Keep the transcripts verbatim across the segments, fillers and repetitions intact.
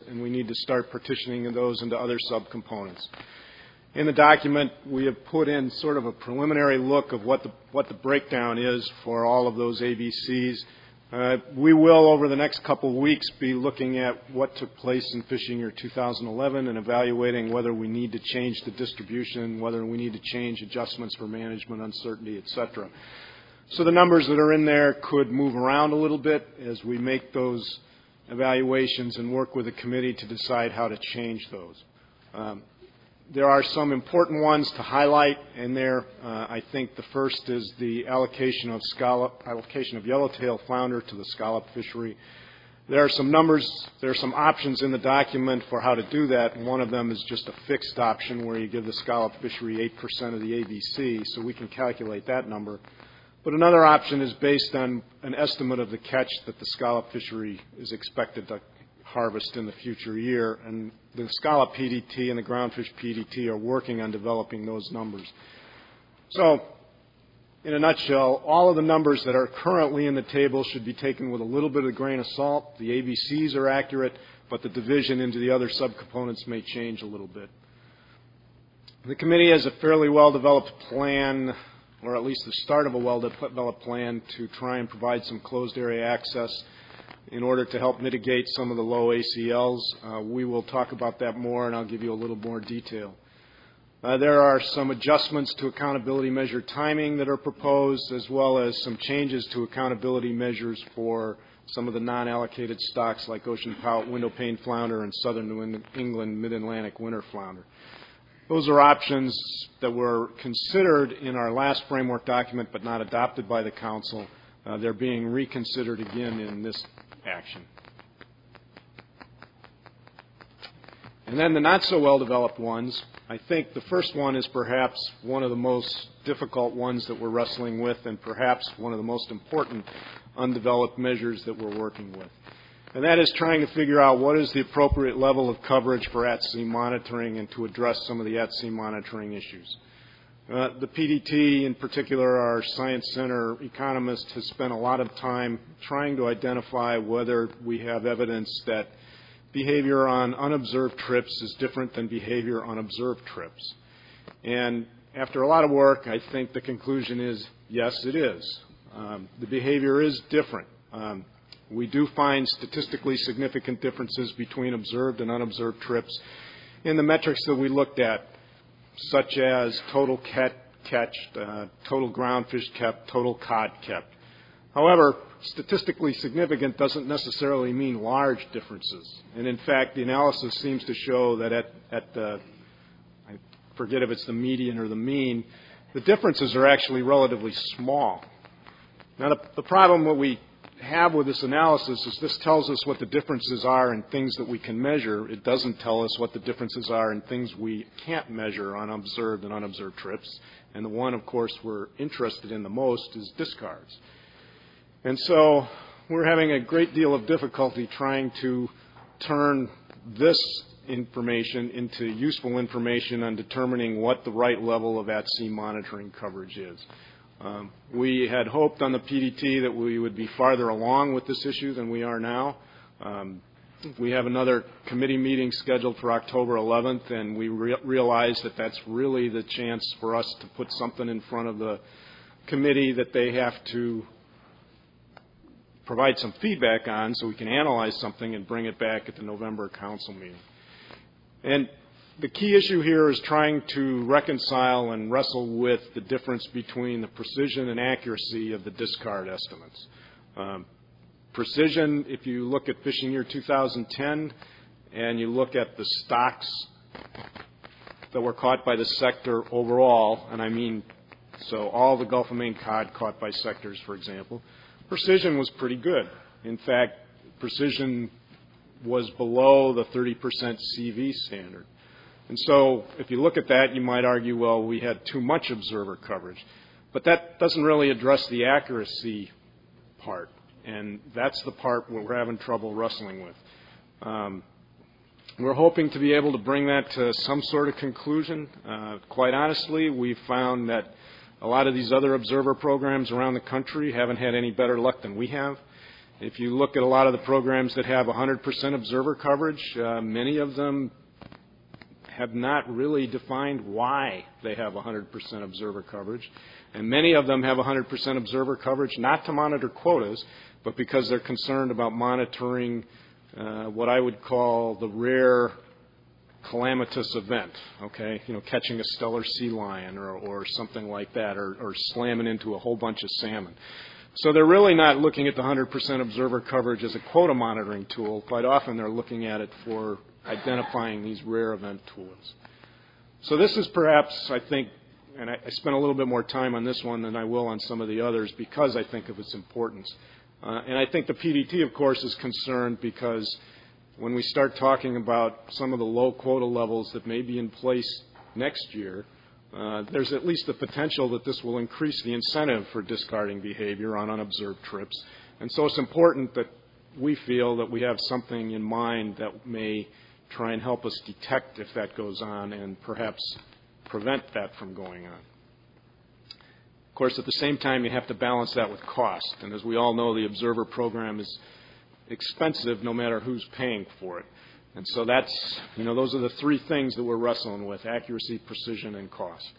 and we need to start partitioning those into other subcomponents. In the document, we have put in sort of a preliminary look of what the, what the breakdown is for all of those A B Cs. Uh, we will, over the next couple of weeks, be looking at what took place in fishing year two thousand eleven and evaluating whether we need to change the distribution, whether we need to change adjustments for management uncertainty, et cetera. So the numbers that are in there could move around a little bit as we make those evaluations and work with the committee to decide how to change those. Um, There are some important ones to highlight in there. Uh, I think the first is the allocation of scallop, allocation of yellowtail flounder to the scallop fishery. There are some numbers, there are some options in the document for how to do that. One of them is just a fixed option where you give the scallop fishery eight percent of the A B C, so we can calculate that number. But another option is based on an estimate of the catch that the scallop fishery is expected to harvest in the future year, and the scallop P D T and the groundfish P D T are working on developing those numbers. So, in a nutshell, all of the numbers that are currently in the table should be taken with a little bit of a grain of salt. The A B Cs are accurate, but the division into the other subcomponents may change a little bit. The committee has a fairly well-developed plan, or at least the start of a well-developed plan, to try and provide some closed area access in order to help mitigate some of the low A C Ls. Uh, we will talk about that more, and I'll give you a little more detail. Uh, there are some adjustments to accountability measure timing that are proposed, as well as some changes to accountability measures for some of the non-allocated stocks like ocean pout, window pane flounder, and southern New England mid-Atlantic winter flounder. Those are options that were considered in our last framework document but not adopted by the Council. Uh, they're being reconsidered again in this action. And then the not so well developed ones, I think the first one is perhaps one of the most difficult ones that we're wrestling with, and perhaps one of the most important undeveloped measures that we're working with. And that is trying to figure out what is the appropriate level of coverage for at-sea monitoring and to address some of the at-sea monitoring issues. Uh, the P D T, in particular, our Science Center economist, has spent a lot of time trying to identify whether we have evidence that behavior on unobserved trips is different than behavior on observed trips. And after a lot of work, I think the conclusion is, yes, it is. Um, the behavior is different. Um, we do find statistically significant differences between observed and unobserved trips in the metrics that we looked at, such as total catch, catched, uh, total groundfish kept, total cod kept. However, statistically significant doesn't necessarily mean large differences. And in fact, the analysis seems to show that at, at the, I forget if it's the median or the mean, the differences are actually relatively small. Now, the, the problem that we have with this analysis is this tells us what the differences are in things that we can measure. It doesn't tell us what the differences are in things we can't measure on observed and unobserved trips. And the one, of course, we're interested in the most is discards. And so we're having a great deal of difficulty trying to turn this information into useful information on determining what the right level of at-sea monitoring coverage is. Um, we had hoped on the P D T that we would be farther along with this issue than we are now. Um, we have another committee meeting scheduled for October eleventh, and we re- realize that that's really the chance for us to put something in front of the committee that they have to provide some feedback on so we can analyze something and bring it back at the November council meeting. And the key issue here is trying to reconcile and wrestle with the difference between the precision and accuracy of the discard estimates. Um, precision, if you look at fishing year two thousand ten and you look at the stocks that were caught by the sector overall, and I mean so all the Gulf of Maine cod caught by sectors, for example, precision was pretty good. In fact, precision was below the thirty percent C V standard. And so if you look at that, you might argue, well, we had too much observer coverage. But that doesn't really address the accuracy part, and that's the part where we're having trouble wrestling with. Um, we're hoping to be able to bring that to some sort of conclusion. Uh, quite honestly, we've found that a lot of these other observer programs around the country haven't had any better luck than we have. If you look at a lot of the programs that have one hundred percent observer coverage, uh, many of them have not really defined why they have one hundred percent observer coverage. And many of them have one hundred percent observer coverage not to monitor quotas, but because they're concerned about monitoring uh, what I would call the rare calamitous event, okay, you know, catching a stellar sea lion or, or something like that, or, or slamming into a whole bunch of salmon. So they're really not looking at the one hundred percent observer coverage as a quota monitoring tool. Quite often they're looking at it for identifying these rare event tools. So this is perhaps, I think, and I, I spent a little bit more time on this one than I will on some of the others because I think of its importance. Uh, and I think the P D T, of course, is concerned because when we start talking about some of the low quota levels that may be in place next year, uh, there's at least the potential that this will increase the incentive for discarding behavior on unobserved trips. And so it's important that we feel that we have something in mind that may try and help us detect if that goes on and perhaps prevent that from going on. Of course, at the same time, you have to balance that with cost. And as we all know, the observer program is expensive no matter who's paying for it. And so that's, you know, those are the three things that we're wrestling with: accuracy, precision, and cost.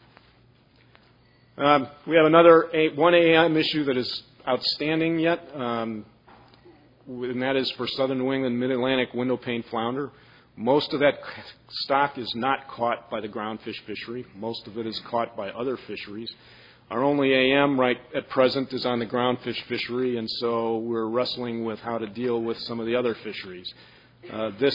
Um, we have another a, one A M issue that is outstanding yet, um, and that is for southern New England mid-Atlantic window pane flounder. Most of that stock is not caught by the groundfish fishery. Most of it is caught by other fisheries. Our only A M right at present is on the groundfish fishery, and so we're wrestling with how to deal with some of the other fisheries. Uh, this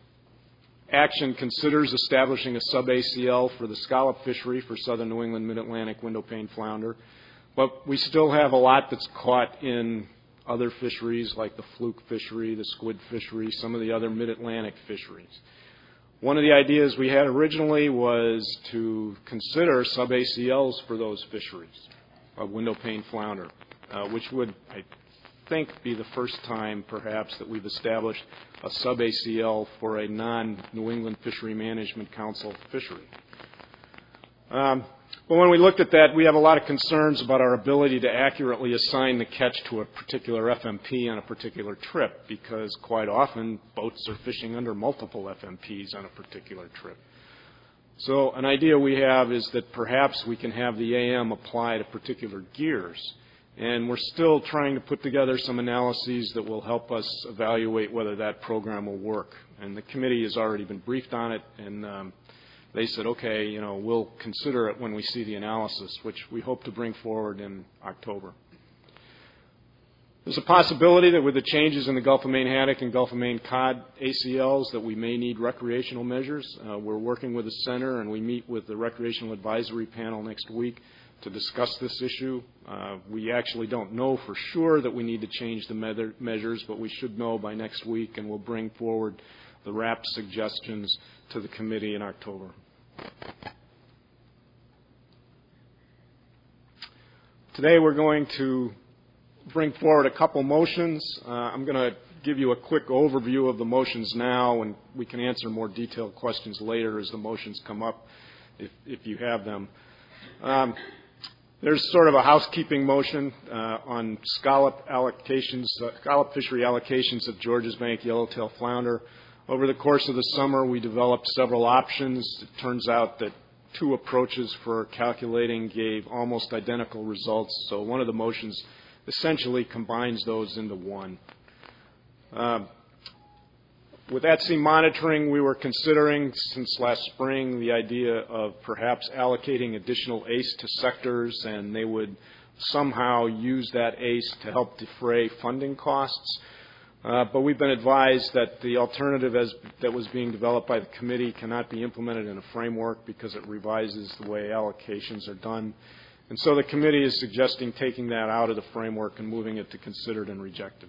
action considers establishing a sub-A C L for the scallop fishery for southern New England mid-Atlantic window pane flounder, but we still have a lot that's caught in other fisheries like the fluke fishery, the squid fishery, some of the other mid-Atlantic fisheries. One of the ideas we had originally was to consider sub-A C Ls for those fisheries of window pane flounder, uh, which would, I think, be the first time perhaps that we've established a sub-A C L for a non-New England Fishery Management Council fishery. Um, but when we looked at that, we have a lot of concerns about our ability to accurately assign the catch to a particular F M P on a particular trip, because quite often boats are fishing under multiple F M Ps on a particular trip. So an idea we have is that perhaps we can have the A M apply to particular gears. And we're still trying to put together some analyses that will help us evaluate whether that program will work. And the committee has already been briefed on it, and um, they said, okay, you know, we'll consider it when we see the analysis, which we hope to bring forward in October. There's a possibility that with the changes in the Gulf of Maine haddock and Gulf of Maine cod A C Ls that we may need recreational measures. Uh, we're working with the center, and we meet with the Recreational Advisory Panel next week to discuss this issue. Uh, we actually don't know for sure that we need to change the me- measures, but we should know by next week, and we'll bring forward the R A P suggestions to the committee in October. Today we're going to bring forward a couple motions. Uh, I'm going to give you a quick overview of the motions now, and we can answer more detailed questions later as the motions come up if, if you have them. Um, There's sort of a housekeeping motion uh, on scallop allocations, uh, scallop fishery allocations of Georges Bank yellowtail flounder. Over the course of the summer, we developed several options. It turns out that two approaches for calculating gave almost identical results, so one of the motions essentially combines those into one. Uh, With at sea monitoring, we were considering since last spring the idea of perhaps allocating additional A C E to sectors, and they would somehow use that A C E to help defray funding costs. Uh, but we've been advised that the alternative as, that was being developed by the committee cannot be implemented in a framework because it revises the way allocations are done. And so the committee is suggesting taking that out of the framework and moving it to considered and rejected.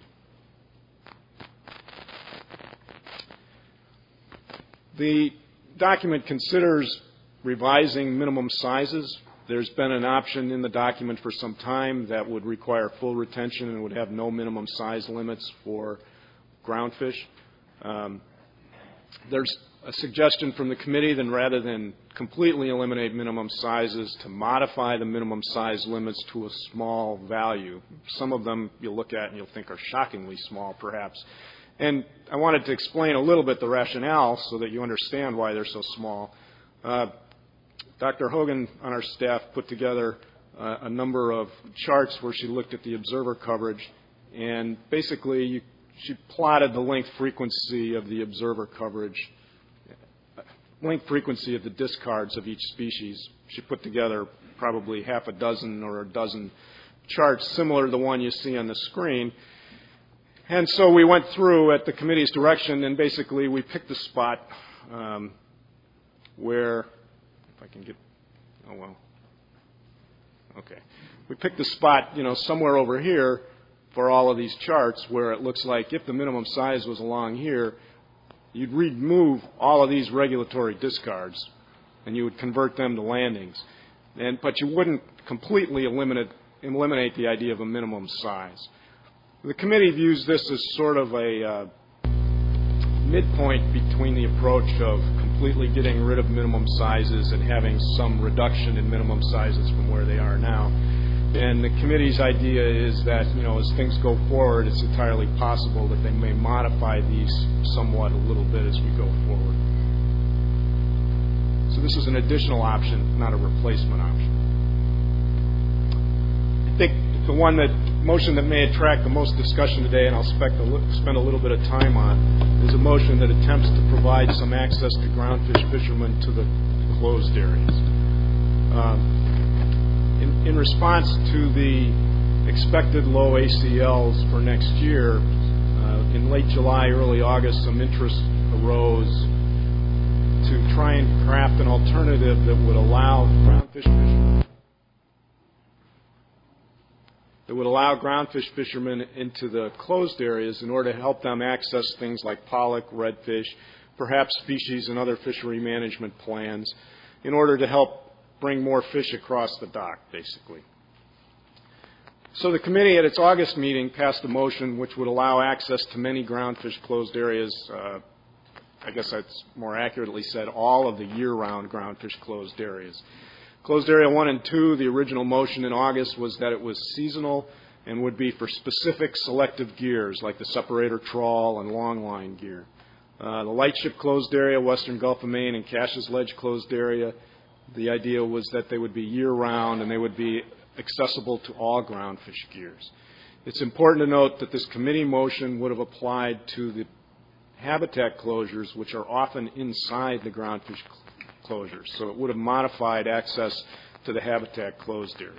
The document considers revising minimum sizes. There's been an option in the document for some time that would require full retention and would have no minimum size limits for groundfish. Um, there's a suggestion from the committee that rather than completely eliminate minimum sizes, to modify the minimum size limits to a small value. Some of them you'll look at and you'll think are shockingly small, perhaps. And I wanted to explain a little bit the rationale so that you understand why they're so small. Uh, Doctor Hogan on our staff put together uh, a number of charts where she looked at the observer coverage, and basically you, she plotted the length frequency of the observer coverage, length frequency of the discards of each species. She put together probably half a dozen or a dozen charts similar to the one you see on the screen. And so we went through at the committee's direction, and basically we picked a spot um, where, if I can get, oh well, okay. We picked a spot, you know, somewhere over here for all of these charts where it looks like if the minimum size was along here, you'd remove all of these regulatory discards and you would convert them to landings. And, but you wouldn't completely eliminate, eliminate the idea of a minimum size. The committee views this as sort of a uh, midpoint between the approach of completely getting rid of minimum sizes and having some reduction in minimum sizes from where they are now. And the committee's idea is that, you know, as things go forward, it's entirely possible that they may modify these somewhat a little bit as we go forward. So this is an additional option, not a replacement option. I think the one that motion that may attract the most discussion today, and I'll spend a little bit of time on, is a motion that attempts to provide some access to groundfish fishermen to the closed areas. Um, in, in response to the expected low A C Ls for next year, uh, in late July, early August, some interest arose to try and craft an alternative that would allow groundfish fishermen that would allow groundfish fishermen into the closed areas in order to help them access things like pollock, redfish, perhaps species and other fishery management plans, in order to help bring more fish across the dock, basically. So the committee at its August meeting passed a motion which would allow access to many groundfish closed areas, uh, I guess that's more accurately said, all of the year-round groundfish closed areas. Closed Area one and two, the original motion in August was that it was seasonal and would be for specific selective gears like the separator trawl and longline gear. Uh, the Lightship Closed Area, Western Gulf of Maine, and Cash's Ledge Closed Area, the idea was that they would be year-round and they would be accessible to all groundfish gears. It's important to note that this committee motion would have applied to the habitat closures, which are often inside the groundfish closures. So it would have modified access to the habitat closed areas.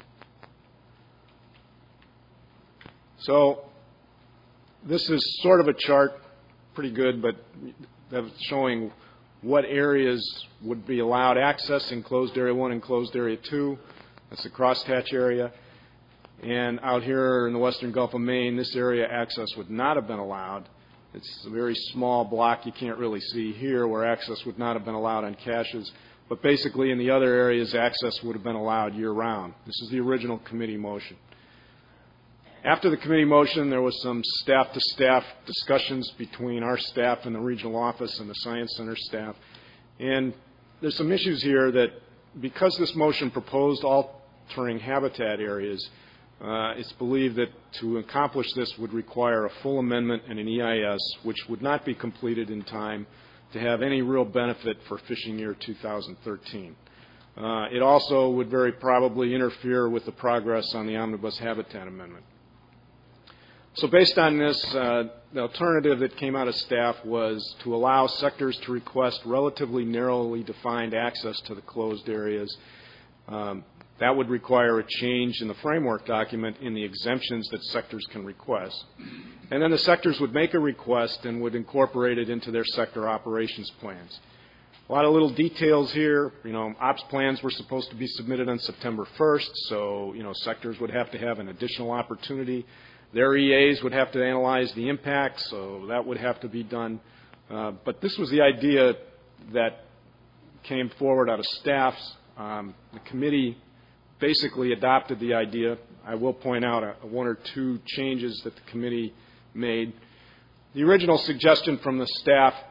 So this is sort of a chart, pretty good, but showing what areas would be allowed access in closed area one and closed area two. That's the crosshatch area. And out here in the western Gulf of Maine, this area access would not have been allowed. It's a very small block you can't really see here where access would not have been allowed on caches. But basically in the other areas, access would have been allowed year-round. This is the original committee motion. After the committee motion, there was some staff-to-staff discussions between our staff and the regional office and the Science Center staff. And there's some issues here that because this motion proposed altering habitat areas, Uh, it's believed that to accomplish this would require a full amendment and an E I S, which would not be completed in time to have any real benefit for fishing year two thousand thirteen. Uh, it also would very probably interfere with the progress on the Omnibus Habitat Amendment. So based on this, uh, the alternative that came out of staff was to allow sectors to request relatively narrowly defined access to the closed areas. Um, That would require a change in the framework document in the exemptions that sectors can request. And then the sectors would make a request and would incorporate it into their sector operations plans. A lot of little details here. You know, ops plans were supposed to be submitted on September first, so, you know, sectors would have to have an additional opportunity. Their E As would have to analyze the impact, so that would have to be done. Uh, but this was the idea that came forward out of staff's. Um, the committee basically adopted the idea. I will point out a, a one or two changes that the committee made. The original suggestion from the staff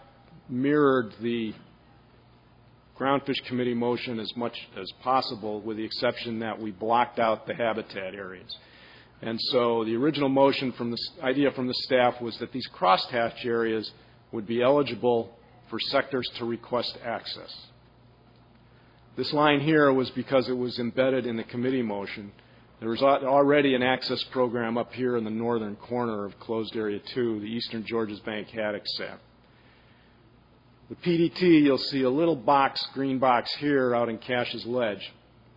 mirrored the Groundfish Committee motion as much as possible, with the exception that we blocked out the habitat areas. And so the original motion from the idea from the staff was that these crosshatch areas would be eligible for sectors to request access. This line here was because it was embedded in the committee motion. There was already an access program up here in the northern corner of closed area two, the Eastern Georges Bank Haddock S A P. The P D T, you'll see a little box, green box here out in Cash's Ledge.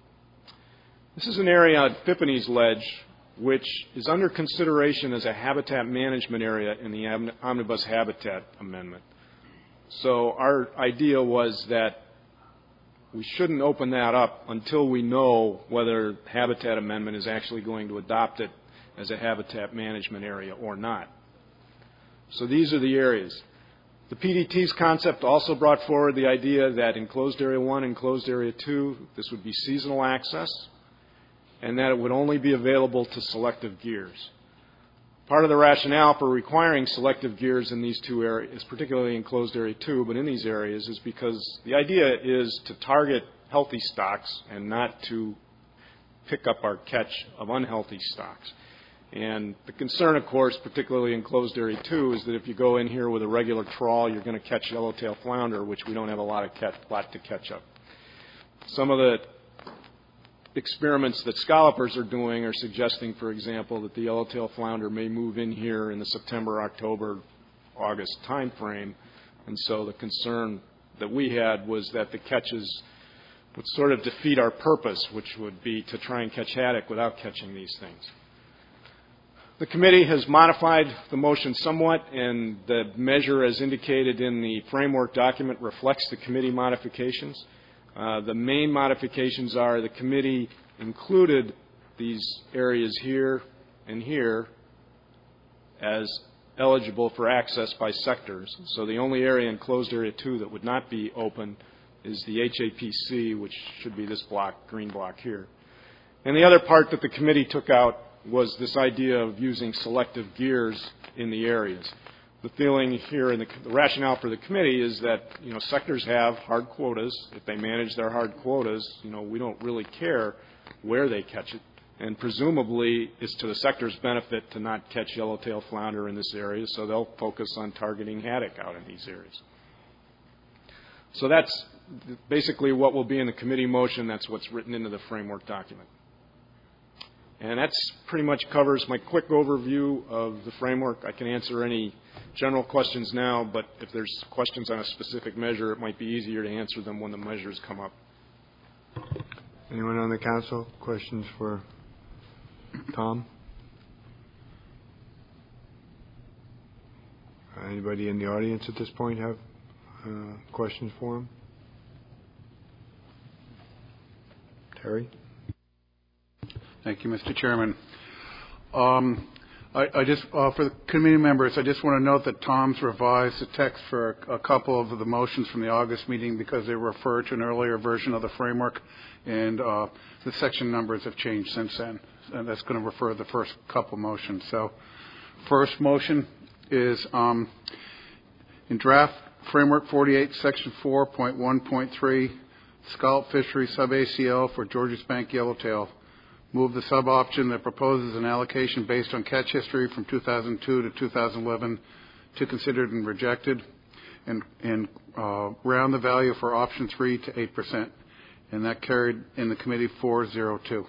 This is an area on Phippany's Ledge which is under consideration as a habitat management area in the Omnibus Habitat Amendment. So our idea was that we shouldn't open that up until we know whether Habitat Amendment is actually going to adopt it as a habitat management area or not. So these are the areas. The P D T's concept also brought forward the idea that in Closed Area one and Closed Area two, this would be seasonal access, and that it would only be available to selective gears. Part of the rationale for requiring selective gears in these two areas, particularly in Closed Area two, but in these areas, is because the idea is to target healthy stocks and not to pick up our catch of unhealthy stocks. And the concern, of course, particularly in Closed Area two, is that if you go in here with a regular trawl, you're going to catch yellowtail flounder, which we don't have a lot, of catch, lot to catch up. Some of the experiments that scallopers are doing are suggesting, for example, that the yellowtail flounder may move in here in the September, October, August time frame. And so the concern that we had was that the catches would sort of defeat our purpose, which would be to try and catch haddock without catching these things. The committee has modified the motion somewhat, and the measure as indicated in the framework document reflects the committee modifications. Uh, the main modifications are the committee included these areas here and here as eligible for access by sectors. So the only area in Closed Area two that would not be open is the H A P C, which should be this block, green block here. And the other part that the committee took out was this idea of using selective gears in the areas. The feeling here in the, the rationale for the committee is that, you know, sectors have hard quotas. If they manage their hard quotas, you know, we don't really care where they catch it. And presumably it's to the sector's benefit to not catch yellowtail flounder in this area, so they'll focus on targeting haddock out in these areas. So that's basically what will be in the committee motion. That's what's written into the framework document. And that pretty much covers my quick overview of the framework. I can answer any general questions now, but if there's questions on a specific measure, it might be easier to answer them when the measures come up. Anyone on the council? Questions for Tom? Anybody in the audience at this point have uh, questions for him? Terry? Thank you, Mister Chairman. Um, I, I just, uh, for the committee members, I just want to note that Tom's revised the text for a, a couple of the motions from the August meeting because they refer to an earlier version of the framework, and uh, the section numbers have changed since then. And that's going to refer to the first couple motions. So, first motion is um, in draft framework forty-eight, section four point one point three, scallop fishery sub-A C L for Georges Bank yellowtail. Move the sub-option that proposes an allocation based on catch history from two thousand two to two thousand eleven to considered and rejected, and, and uh, round the value for option three to eight percent. And that carried in the committee four zero two.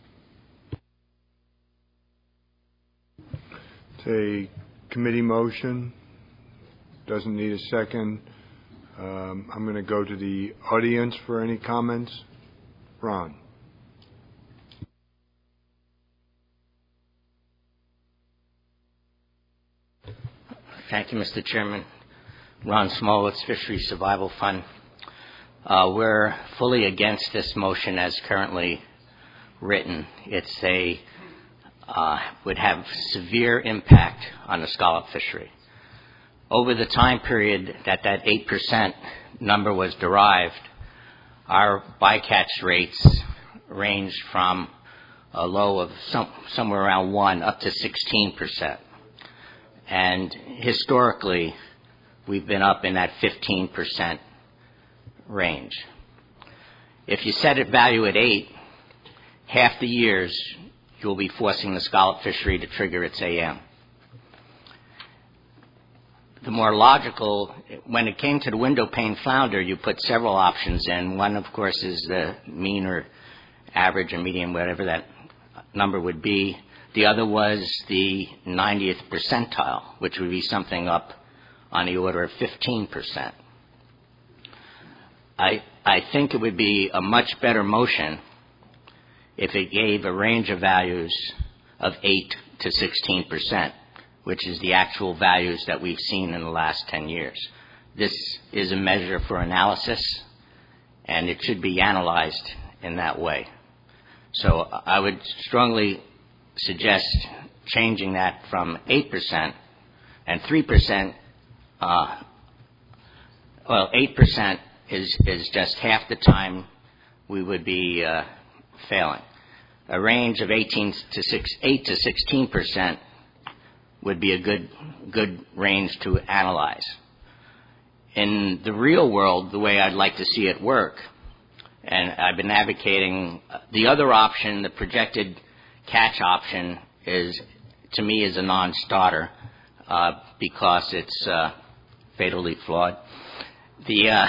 It's a committee motion. Doesn't need a second. Um, I'm going to go to the audience for any comments. Ron. Thank you, Mister Chairman. Ron Smolitz, Fishery Survival Fund. Uh, we're fully against this motion as currently written. It's a uh, would have severe impact on the scallop fishery. Over the time period that that eight percent number was derived, our bycatch rates ranged from a low of some, somewhere around one up to sixteen percent. And historically, we've been up in that fifteen percent range. If you set a value at eight, half the years you'll be forcing the scallop fishery to trigger its A M. The more logical, when it came to the window pane flounder, you put several options in. One, of course, is the mean or average or median, whatever that number would be. The other was the ninetieth percentile, which would be something up on the order of fifteen percent. I, I think it would be a much better motion if it gave a range of values of eight to sixteen percent, which is the actual values that we've seen in the last ten years. This is a measure for analysis, and it should be analyzed in that way. So I would strongly suggest changing that from eight percent and three percent. Uh, well, eight percent is, is just half the time we would be uh, failing. A range of eighteen to six, eight to sixteen percent would be a good, good range to analyze. In the real world, the way I'd like to see it work, and I've been advocating the other option, the projected catch option, is, to me, is a non-starter uh, because it's uh, fatally flawed. The uh,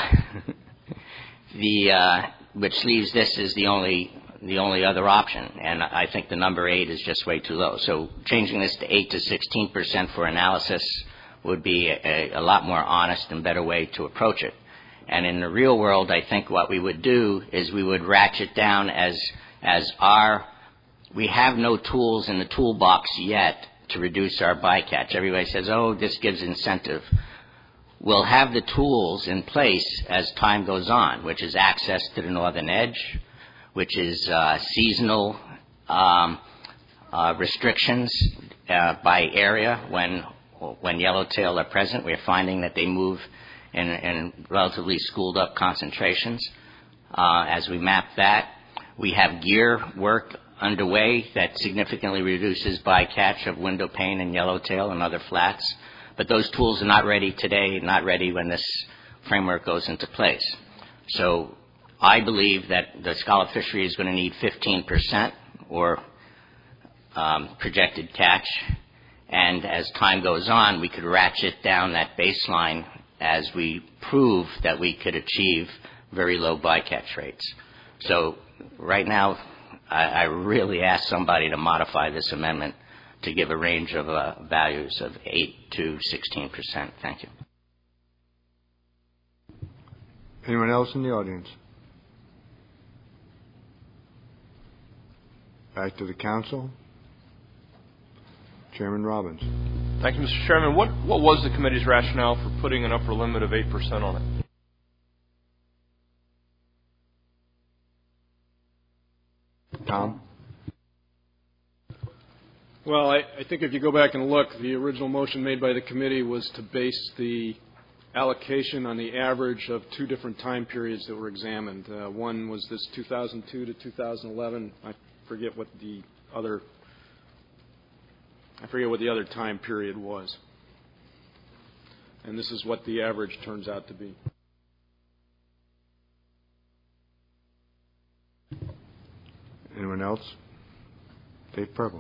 the uh, which leaves this as the only the only other option, and I think the number eight is just way too low. So changing this to eight to sixteen percent for analysis would be a, a lot more honest and better way to approach it. And in the real world, I think what we would do is we would ratchet down as as our we have no tools in the toolbox yet to reduce our bycatch. Everybody says, oh, this gives incentive. We'll have the tools in place as time goes on, which is access to the northern edge, which is uh, seasonal um, uh, restrictions uh, by area when when yellowtail are present. We're finding that they move in, in relatively schooled up concentrations. Uh, as we map that, we have gear work underway that significantly reduces bycatch of window pane and yellowtail and other flats. But those tools are not ready today, not ready when this framework goes into place. So I believe that the scallop fishery is going to need fifteen percent or um, projected catch. And as time goes on, we could ratchet down that baseline as we prove that we could achieve very low bycatch rates. So right now, I, I really ask somebody to modify this amendment to give a range of uh, values of eight to sixteen percent. Thank you. Anyone else in the audience? Back to the council. Chairman Robbins. Thank you, Mister Chairman. What, what was the committee's rationale for putting an upper limit of eight percent on it? Tom? Well, I, I think if you go back and look, the original motion made by the committee was to base the allocation on the average of two different time periods that were examined. Uh, one was this two thousand two to two thousand eleven. I forget what the other I forget what the other time period was. And this is what the average turns out to be. Anyone else? Dave Purple.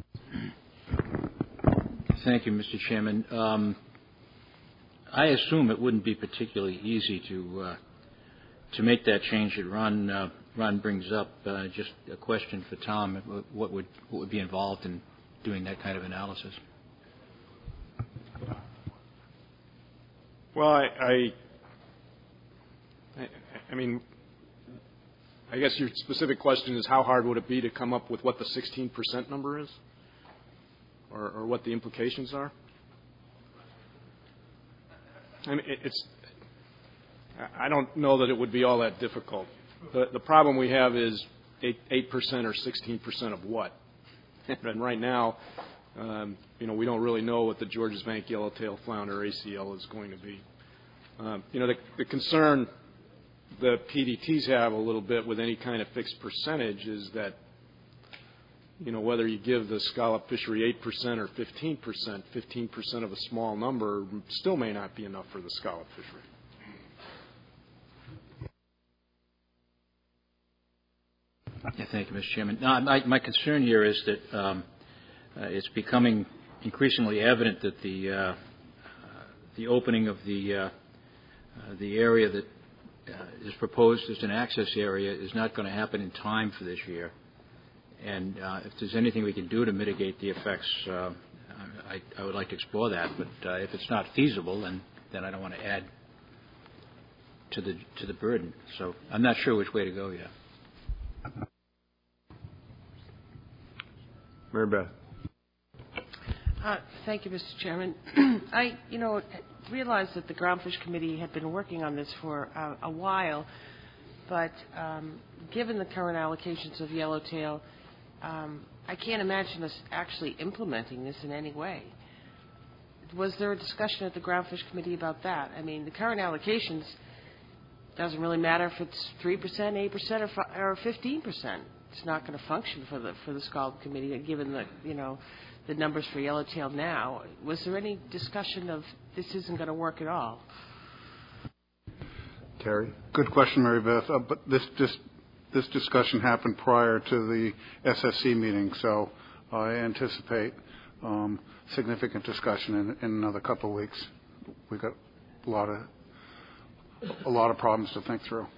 Thank you, Mister Chairman. Um, I assume it wouldn't be particularly easy to uh, to make that change that Ron uh, Ron brings up. Uh, just a question for Tom: what would what would be involved in doing that kind of analysis? Well, I, I, I mean, I guess your specific question is how hard would it be to come up with what the sixteen percent number is, or, or what the implications are? I mean, it, it's. I don't know that it would be all that difficult. The, the problem we have is eight percent or sixteen percent of what? And right now, um, you know, we don't really know what the Georges Bank yellowtail flounder A C L is going to be. Um, you know, the, the concern the P D Ts have a little bit with any kind of fixed percentage is that you know, whether you give the scallop fishery eight percent or fifteen percent, fifteen percent of a small number still may not be enough for the scallop fishery. Yeah, thank you, Mister Chairman. No, my, my concern here is that um, uh, it's becoming increasingly evident that the uh, uh, the opening of the uh, uh, the area that uh, is proposed as an access area is not going to happen in time for this year. And uh, if there's anything we can do to mitigate the effects, uh, I, I would like to explore that. But uh, if it's not feasible, then then I don't want to add to the to the burden. So I'm not sure which way to go yet. Mary Beth. Uh, thank you, Mister Chairman. I, you know, realized that the Groundfish Committee had been working on this for uh, a while, but um, given the current allocations of yellowtail, um, I can't imagine us actually implementing this in any way. Was there a discussion at the Groundfish Committee about that? I mean, the current allocations doesn't really matter if it's three percent, eight percent, or, or fifteen percent. It's not going to function for the for the Scallop Committee, given the you know the numbers for yellowtail now. Was there any discussion of this isn't going to work at all? Terry? Good question, Mary Beth. Uh, but this this this discussion happened prior to the S S C meeting, so I anticipate um, significant discussion in, in another couple of weeks. We've got a lot of a lot of problems to think through.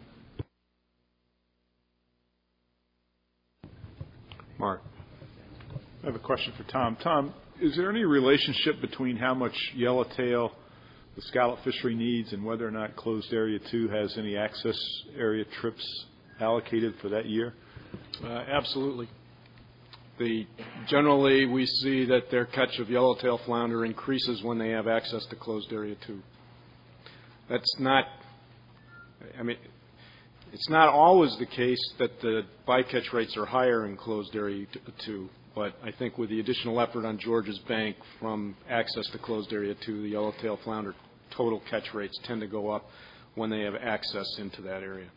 Mark. I have a question for Tom. Tom, is there any relationship between how much yellowtail the scallop fishery needs and whether or not closed area two has any access area trips allocated for that year? Uh, absolutely. The, generally, we see that their catch of yellowtail flounder increases when they have access to closed area two. That's not, I mean, it's not always the case that the bycatch rates are higher in closed area two, but I think with the additional effort on George's Bank from access to closed area two, the yellowtail flounder total catch rates tend to go up when they have access into that area.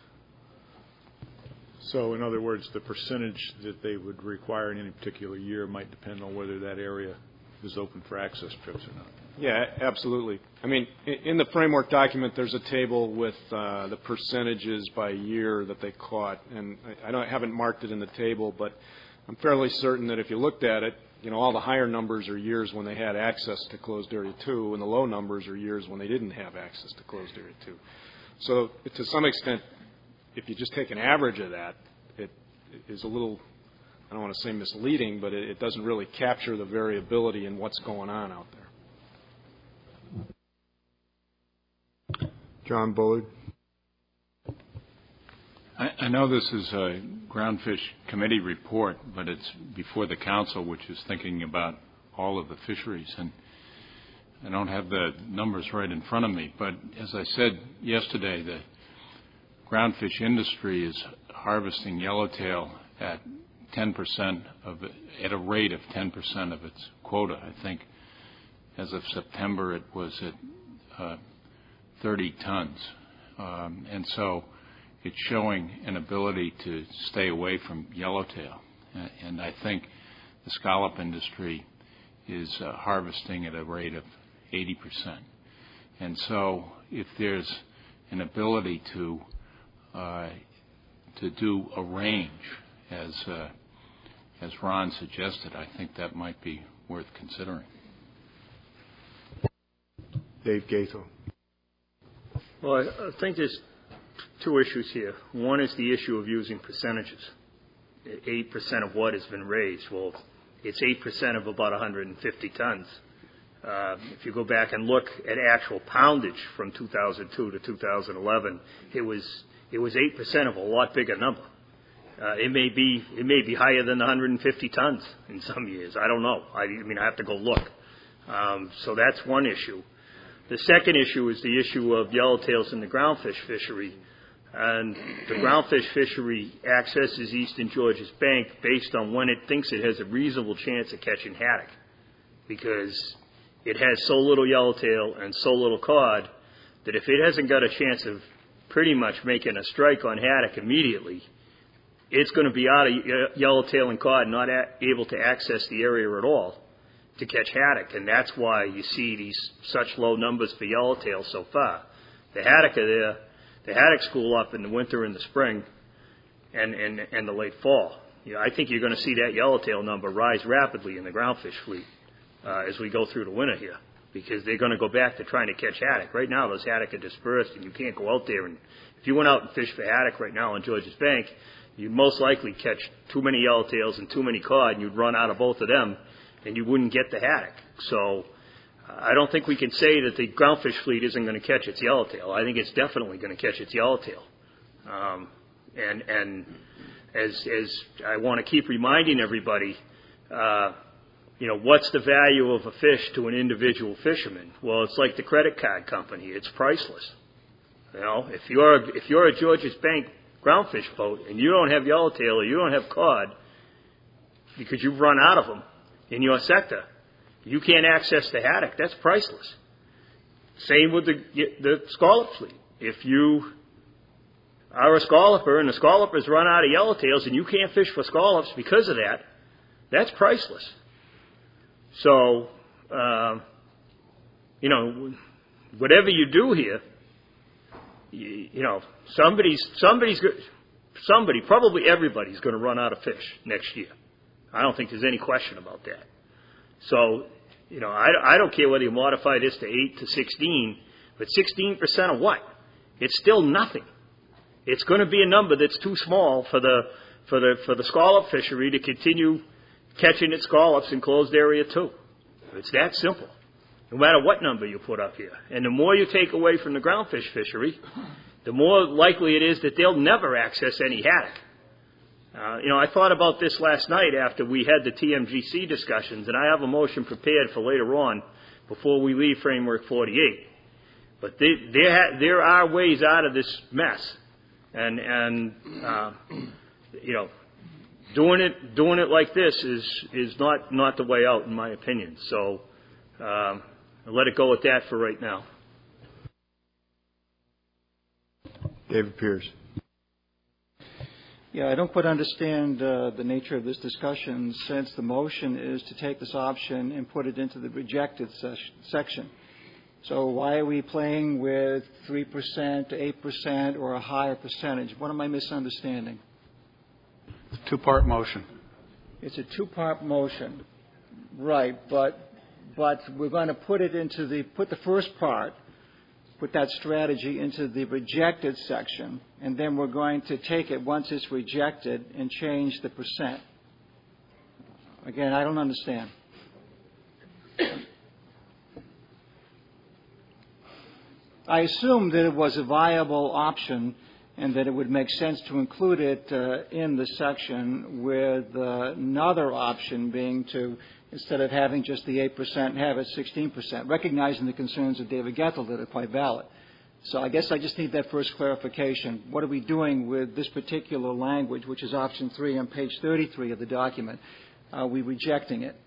So, in other words, the percentage that they would require in any particular year might depend on whether that area is open for access trips or not. Yeah, absolutely. I mean, in the framework document, there's a table with uh, the percentages by year that they caught, and I, I don't haven't marked it in the table, but I'm fairly certain that if you looked at it, you know, all the higher numbers are years when they had access to closed area two, and the low numbers are years when they didn't have access to closed area two. So, to some extent, if you just take an average of that, it is a little, I don't want to say misleading, but it, it doesn't really capture the variability in what's going on out there. John Bullard. I, I know this is a Groundfish Committee report, but it's before the Council, which is thinking about all of the fisheries. And I don't have the numbers right in front of me, but as I said yesterday, the groundfish industry is harvesting yellowtail at ten percent of it, at a rate of ten percent of its quota. I think as of September it was at uh, thirty tons. Um, and so it's showing an ability to stay away from yellowtail. Uh, and I think the scallop industry is uh, harvesting at a rate of eighty percent. And so if there's an ability to uh, to do a range, as uh, as Ron suggested, I think that might be worth considering. Dave Gaithel. Well, I, I think there's two issues here. One is the issue of using percentages. eight percent of what has been raised. Well, it's eight percent of about one hundred fifty tons. Uh, if you go back and look at actual poundage from two thousand two to two thousand eleven, it was it was eight percent of a lot bigger number. Uh, it may be it may be higher than one hundred fifty tons in some years. I don't know. I, I mean, I have to go look. Um, so that's one issue. The second issue is the issue of yellowtails in the groundfish fishery. And the groundfish fishery accesses Eastern Georges Bank based on when it thinks it has a reasonable chance of catching haddock, because it has so little yellowtail and so little cod that if it hasn't got a chance of pretty much making a strike on haddock immediately, it's going to be out of yellowtail and cod, not a- able to access the area at all to catch haddock, and that's why you see these such low numbers for yellowtail so far. The haddock are there, the haddock school up in the winter and the spring, and and, and the late fall. You know, I think you're going to see that yellowtail number rise rapidly in the groundfish fleet uh, as we go through the winter here, because they're going to go back to trying to catch haddock. Right now, those haddock are dispersed, and you can't go out there. And if you went out and fished for haddock right now on Georges Bank, you'd most likely catch too many yellowtails and too many cod, and you'd run out of both of them, and you wouldn't get the haddock. So uh, I don't think we can say that the groundfish fleet isn't going to catch its yellowtail. I think it's definitely going to catch its yellowtail. Um, and and as as I want to keep reminding everybody, uh, you know, what's the value of a fish to an individual fisherman? Well, it's like the credit card company. It's priceless. You know, if you're if you're a Georges Bank groundfish boat and you don't have yellowtail or you don't have cod because you've run out of them in your sector, you can't access the haddock. That's priceless. Same with the the scallop fleet. If you are a scalloper and the scallopers run out of yellowtails and you can't fish for scallops because of that, that's priceless. So, um, you know, whatever you do here, you, you know, somebody's somebody's somebody probably everybody's going to run out of fish next year. I don't think there's any question about that. So, you know, I, I don't care whether you modify this to eight to sixteen, but sixteen percent of what? It's still nothing. It's going to be a number that's too small for the for the for the scallop fishery to continue catching its scallops in closed area too. It's that simple. No matter what number you put up here, and the more you take away from the groundfish fishery, the more likely it is that they'll never access any haddock. Uh, you know, I thought about this last night after we had the T M G C discussions, and I have a motion prepared for later on before we leave Framework forty-eight. But they, there, ha- there are ways out of this mess, and and uh, you know, doing it doing it like this is is not not the way out, in my opinion. So um, I'll let it go at that for right now. David Pierce. Yeah, I don't quite understand uh, the nature of this discussion, since the motion is to take this option and put it into the rejected ses- section. So why are we playing with three percent, eight percent, or a higher percentage? What am I misunderstanding? It's a two-part motion. It's a two-part motion, right? But but we're going to put it into the put the first part, put that strategy into the rejected section, and then we're going to take it once it's rejected and change the percent. Again, I don't understand. I assumed that it was a viable option and that it would make sense to include it uh, in the section, with uh, another option being to, instead of having just the eight percent, have it sixteen percent, recognizing the concerns of David Gethel that are quite valid. So I guess I just need that first clarification. What are we doing with this particular language, which is option three on page thirty-three of the document? Are we rejecting it?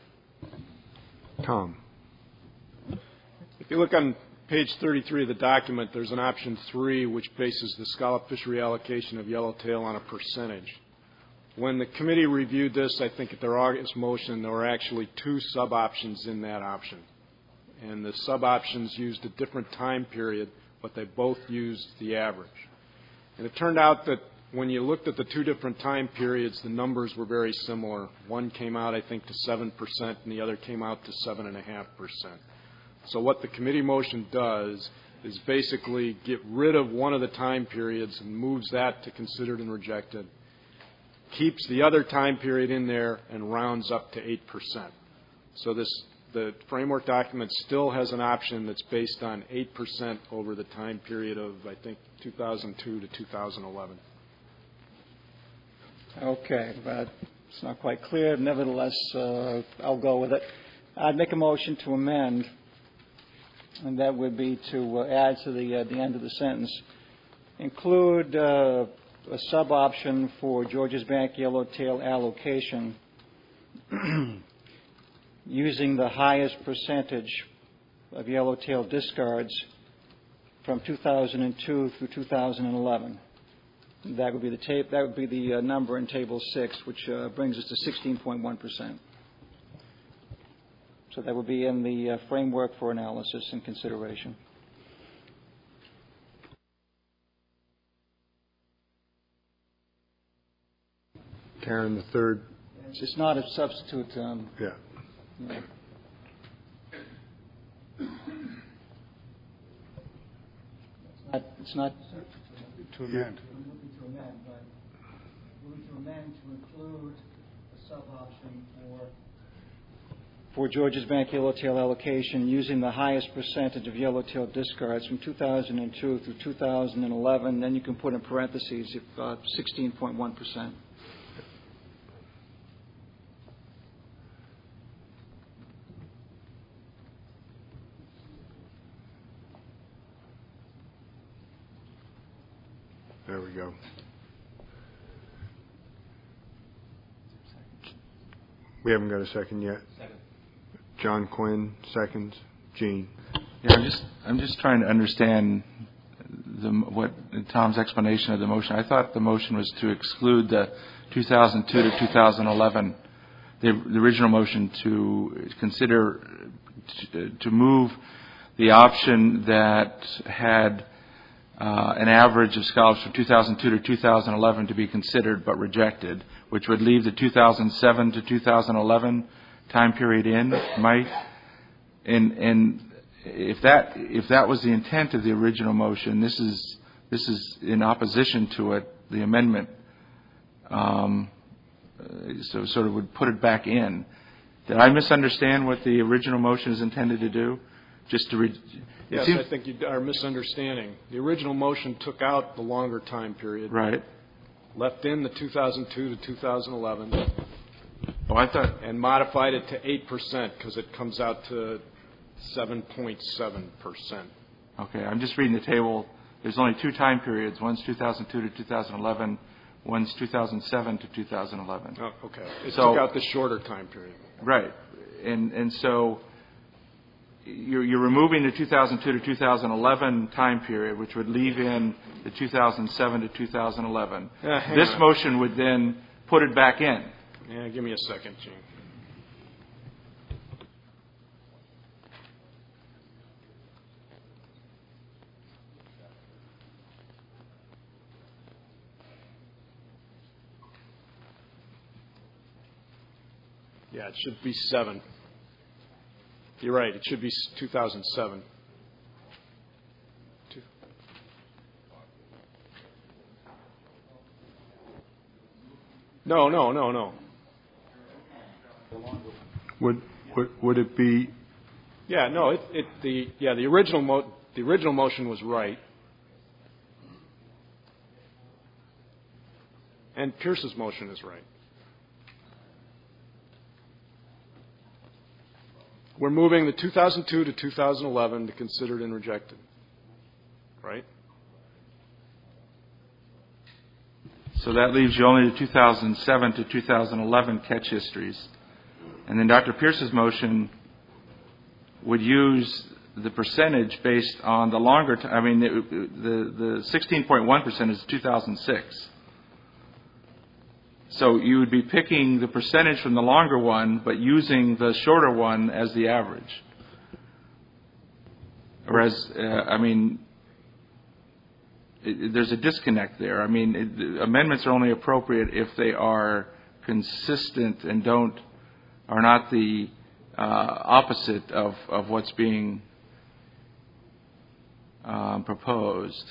Tom. If you look on page thirty-three of the document, there's an option three which bases the scallop fishery allocation of yellowtail on a percentage. When the committee reviewed this, I think at their August motion, there were actually two sub-options in that option. And the sub-options used a different time period, but they both used the average. And it turned out that when you looked at the two different time periods, the numbers were very similar. One came out, I think, to seven percent, and the other came out to seven point five percent. So what the committee motion does is basically get rid of one of the time periods and moves that to considered and rejected, keeps the other time period in there, and rounds up to eight percent. So this the framework document still has an option that's based on eight percent over the time period of, I think, two thousand two to two thousand eleven. Okay, but it's not quite clear. Nevertheless, uh, I'll go with it. I'd make a motion to amend, and that would be to uh, add to the uh, the end of the sentence, include uh, a sub-option for Georges Bank yellowtail allocation using the highest percentage of yellowtail discards from two thousand two through two thousand eleven. That would be the tape. That would be the uh, number in Table Six, which uh, brings us to sixteen point one percent. So that would be in the uh, framework for analysis and consideration. Karen, the third. It's not a substitute. Um, yeah. yeah. It's not to amend. To amend, but moving to amend to include a sub-option for for Georges Bank Yellowtail allocation using the highest percentage of yellowtail discards from two thousand two through two thousand eleven. Then you can put in parentheses if uh, sixteen point one percent. There we go. We haven't got a second yet. Second. John Quinn, seconds. Gene. Yeah, I'm just I'm just trying to understand the what Tom's explanation of the motion. I thought the motion was to exclude the two thousand two to two thousand eleven, the, the original motion to consider to, to move the option that had Uh, an average of scholars from two thousand two to two thousand eleven to be considered but rejected, which would leave the two thousand seven to two thousand eleven time period in, might. And, and if that if that was the intent of the original motion, this is this is in opposition to it. The amendment, um, so sort of would put it back in. Did I misunderstand what the original motion is intended to do? Just to re- Yes, I think you are misunderstanding. The original motion took out the longer time period. Right. Left in the two thousand two to two thousand eleven. Oh, I thought. And modified it to eight percent because it comes out to seven point seven percent. Okay, I'm just reading the table. There's only two time periods. One's two thousand two to two thousand eleven. One's two thousand seven to two thousand eleven. Oh, okay. It so, took out the shorter time period. Right. And, and so... You're, you're removing the two thousand two to two thousand eleven time period, which would leave in the two thousand seven to two thousand eleven. Uh, this on. motion would then put it back in. Yeah, give me a second, Gene. Yeah, it should be seven. You're right. It should be two thousand seven. Two. No, no, no, no. Would would would it be? Yeah, no. It, it the yeah the original mo- the original motion was right, and Pierce's motion is right. We're moving the two thousand two to two thousand eleven to considered and rejected. Right? So that leaves you only the two thousand seven to two thousand eleven catch histories. And then Doctor Pierce's motion would use the percentage based on the longer time. I mean, the, the, the sixteen point one percent is two thousand six. So you would be picking the percentage from the longer one, but using the shorter one as the average. Whereas, uh, I mean, it, there's a disconnect there. I mean, it, amendments are only appropriate if they are consistent and don't are not the uh, opposite of, of what's being um, proposed.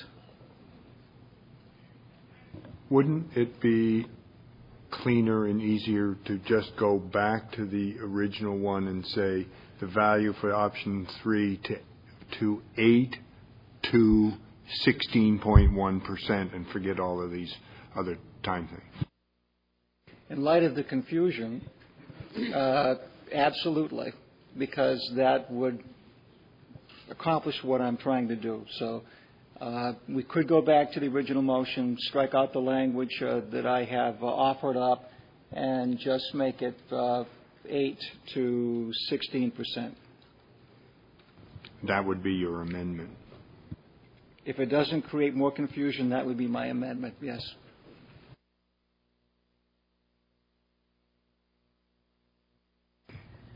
Wouldn't it be cleaner and easier to just go back to the original one and say the value for option three to to eight to sixteen point one percent and forget all of these other time things? In light of the confusion, uh, absolutely, because that would accomplish what I'm trying to do. So uh, we could go back to the original motion, strike out the language uh, that I have uh, offered up, and just make it uh, eight to sixteen percent. That would be your amendment. If it doesn't create more confusion, that would be my amendment, yes.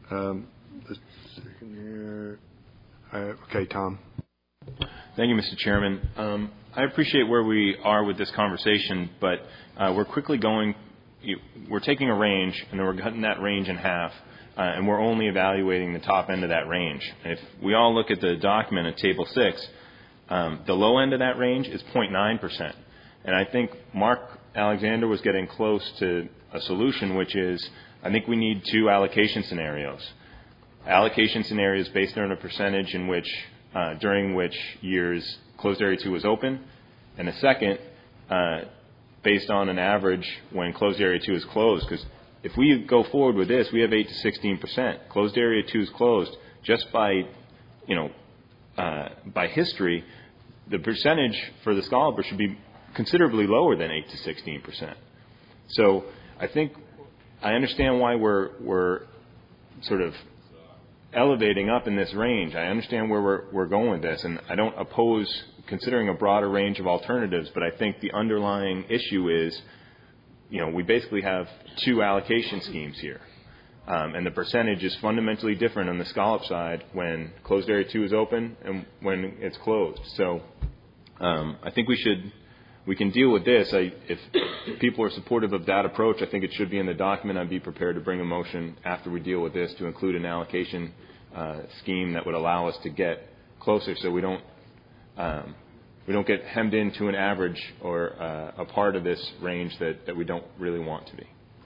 Um, let's see here. Uh, okay, Tom. Thank you, Mister Chairman. Um, I appreciate where we are with this conversation, but uh, we're quickly going, we're taking a range, and then we're cutting that range in half, uh, and we're only evaluating the top end of that range. If we all look at the document at Table six, um, the low end of that range is zero point nine percent. And I think Mark Alexander was getting close to a solution, which is I think we need two allocation scenarios. Allocation scenarios based on a percentage in which, uh, during which years closed area two was open, and a second uh, based on an average when closed area two is closed. Because if we go forward with this, we have eight to sixteen percent. Closed area two is closed just by, you know, uh, by history. The percentage for the scalloper should be considerably lower than eight to sixteen percent. So I think I understand why we're we're sort of elevating up in this range. I understand where we're we're going with this, and I don't oppose considering a broader range of alternatives. But I think the underlying issue is, you know, we basically have two allocation schemes here, um, and the percentage is fundamentally different on the scallop side when closed area two is open and when it's closed. So um, I think we should. We can deal with this. I, if, if people are supportive of that approach, I think it should be in the document. I'd be prepared to bring a motion after we deal with this to include an allocation uh, scheme that would allow us to get closer, so we don't um, we don't get hemmed into an average or uh, a part of this range that, that we don't really want to be.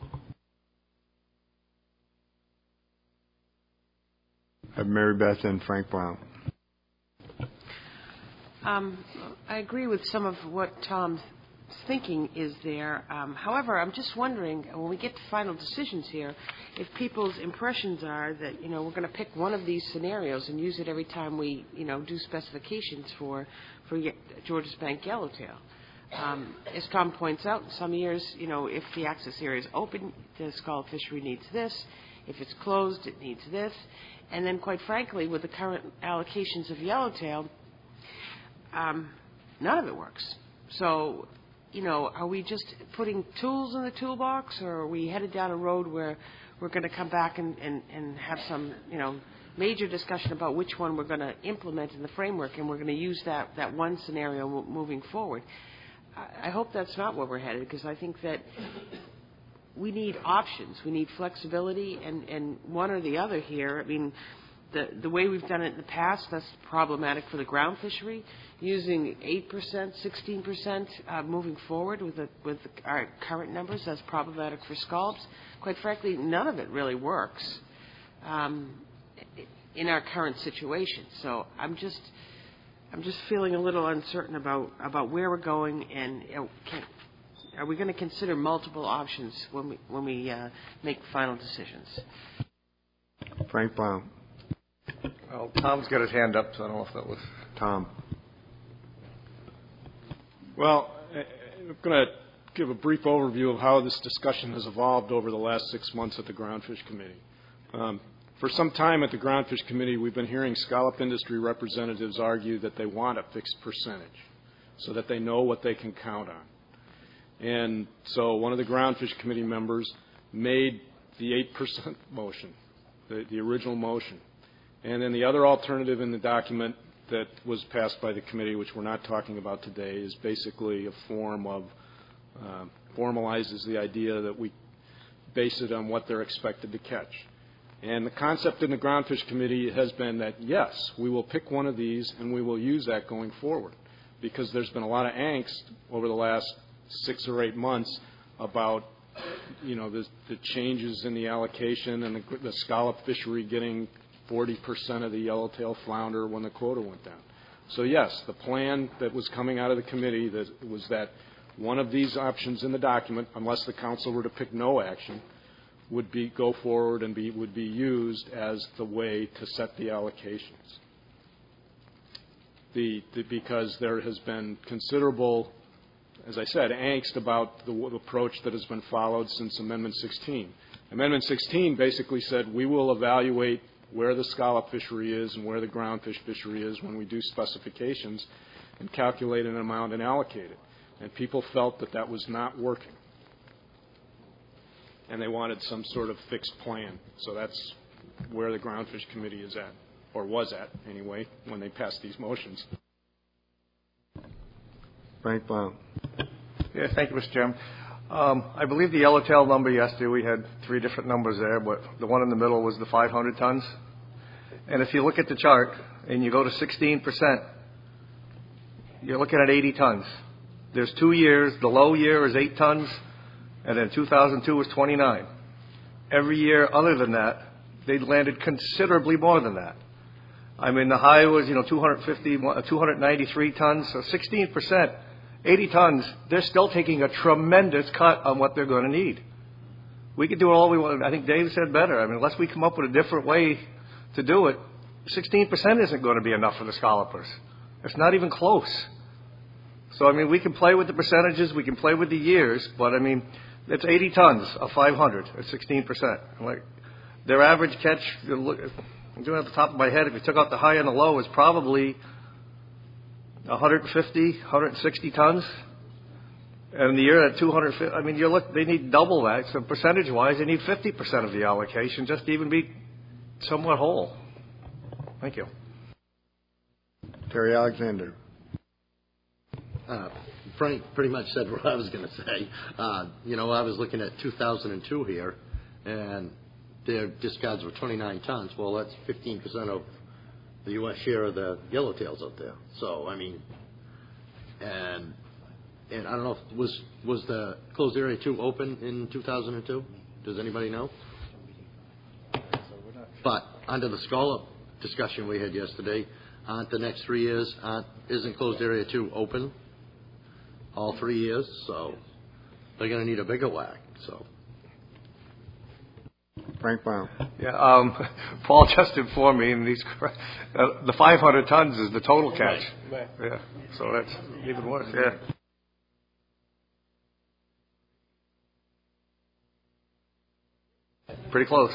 I have Mary Beth and Frank Brown. Um, I agree with some of what Tom's thinking is there. Um, however, I'm just wondering, when we get to final decisions here, if people's impressions are that, you know, we're going to pick one of these scenarios and use it every time we, you know, do specifications for, for Georges Bank Yellowtail. Um, as Tom points out, in some years, you know, if the access area is open, the scallop fishery needs this. If it's closed, it needs this. And then, quite frankly, with the current allocations of Yellowtail, Um, none of it works. So, you know, are we just putting tools in the toolbox, or are we headed down a road where we're going to come back and, and, and have some, you know, major discussion about which one we're going to implement in the framework, and we're going to use that, that one scenario moving forward? I, I hope that's not where we're headed, because I think that we need options. We need flexibility, and, and one or the other here. I mean, The, the way we've done it in the past, that's problematic for the ground fishery. Using eight percent, sixteen percent uh, moving forward with, the, with the, our current numbers, that's problematic for scallops. Quite frankly, none of it really works um, in our current situation. So I'm just, I'm just feeling a little uncertain about, about where we're going, and you know, can, are we going to consider multiple options when we, when we uh, make final decisions? Frank Brown. Well, Tom's got his hand up, so I don't know if that was Tom. Well, I'm going to give a brief overview of how this discussion has evolved over the last six months at the Groundfish Committee. Um, for some time at the Groundfish Committee, we've been hearing scallop industry representatives argue that they want a fixed percentage so that they know what they can count on. And so one of the Groundfish Committee members made the eight percent motion, the, the original motion. And then the other alternative in the document that was passed by the committee, which we're not talking about today, is basically a form of, uh, formalizes the idea that we base it on what they're expected to catch. And the concept in the Groundfish Committee has been that, yes, we will pick one of these and we will use that going forward, because there's been a lot of angst over the last six or eight months about, you know, the, the changes in the allocation and the, the scallop fishery getting forty percent of the yellowtail flounder when the quota went down. So, yes, the plan that was coming out of the committee that was that one of these options in the document, unless the council were to pick no action, would be go forward and be would be used as the way to set the allocations. The, the because there has been considerable, as I said, angst about the, the approach that has been followed since Amendment sixteen. Amendment sixteen basically said we will evaluate where the scallop fishery is and where the groundfish fishery is when we do specifications and calculate an amount and allocate it. And people felt that that was not working. And they wanted some sort of fixed plan. So that's where the Groundfish Committee is at, or was at anyway, when they passed these motions. Frank Blount. Yeah, thank you, Mister Chairman. Um, I believe the yellowtail number yesterday, we had three different numbers there, but the one in the middle was the five hundred tons. And if you look at the chart and you go to sixteen percent, you're looking at eighty tons. There's two years. The low year is eight tons, and then two thousand two was twenty-nine. Every year other than that, they landed considerably more than that. I mean, the high was, you know, two hundred fifty, two hundred ninety-three tons, so sixteen percent, eighty tons. They're still taking a tremendous cut on what they're going to need. We could do all we want. I think Dave said better. I mean, unless we come up with a different way to do it, sixteen percent isn't going to be enough for the scallopers. It's not even close. So, I mean, we can play with the percentages, we can play with the years, but, I mean, it's eighty tons of five hundred at sixteen percent. Like, their average catch, I'm doing it at the top of my head, if you took out the high and the low, is probably one hundred fifty, one hundred sixty tons. And the year at two hundred fifty, I mean, you look, they need double that. So percentage-wise, they need fifty percent of the allocation just to even be somewhat whole. Thank you. Terry Alexander. Uh, Frank pretty much said what I was going to say. Uh, you know, I was looking at two thousand two here, and their discards were twenty-nine tons. Well, that's fifteen percent of the U S share of the yellowtails out there. So, I mean, and and I don't know, if, was was the closed area two open in two thousand two? Does anybody know? But under the scallop discussion we had yesterday, aren't the next three years, aren't, isn't closed area two open all three years? So they're going to need a bigger whack. So. Frank Brown. Yeah, um, Paul just informed me, and these uh, the five hundred tons is the total catch. Right. Right. Yeah, so that's even worse. Yeah. Pretty close.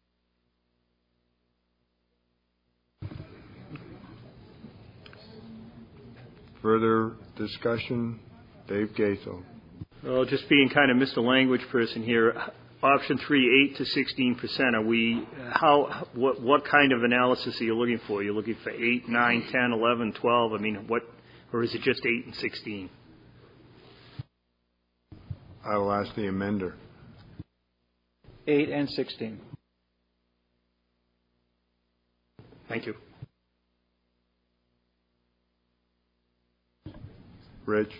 Further discussion? Dave Gaithel. Well, just being kind of Mister Language person here, option three, eight to sixteen percent. Are we? How? What? What kind of analysis are you looking for? You're looking for eight, nine, ten, eleven, twelve. I mean, what? Or is it just eight and sixteen? I will ask the amender. Eight and sixteen. Thank you. Rich.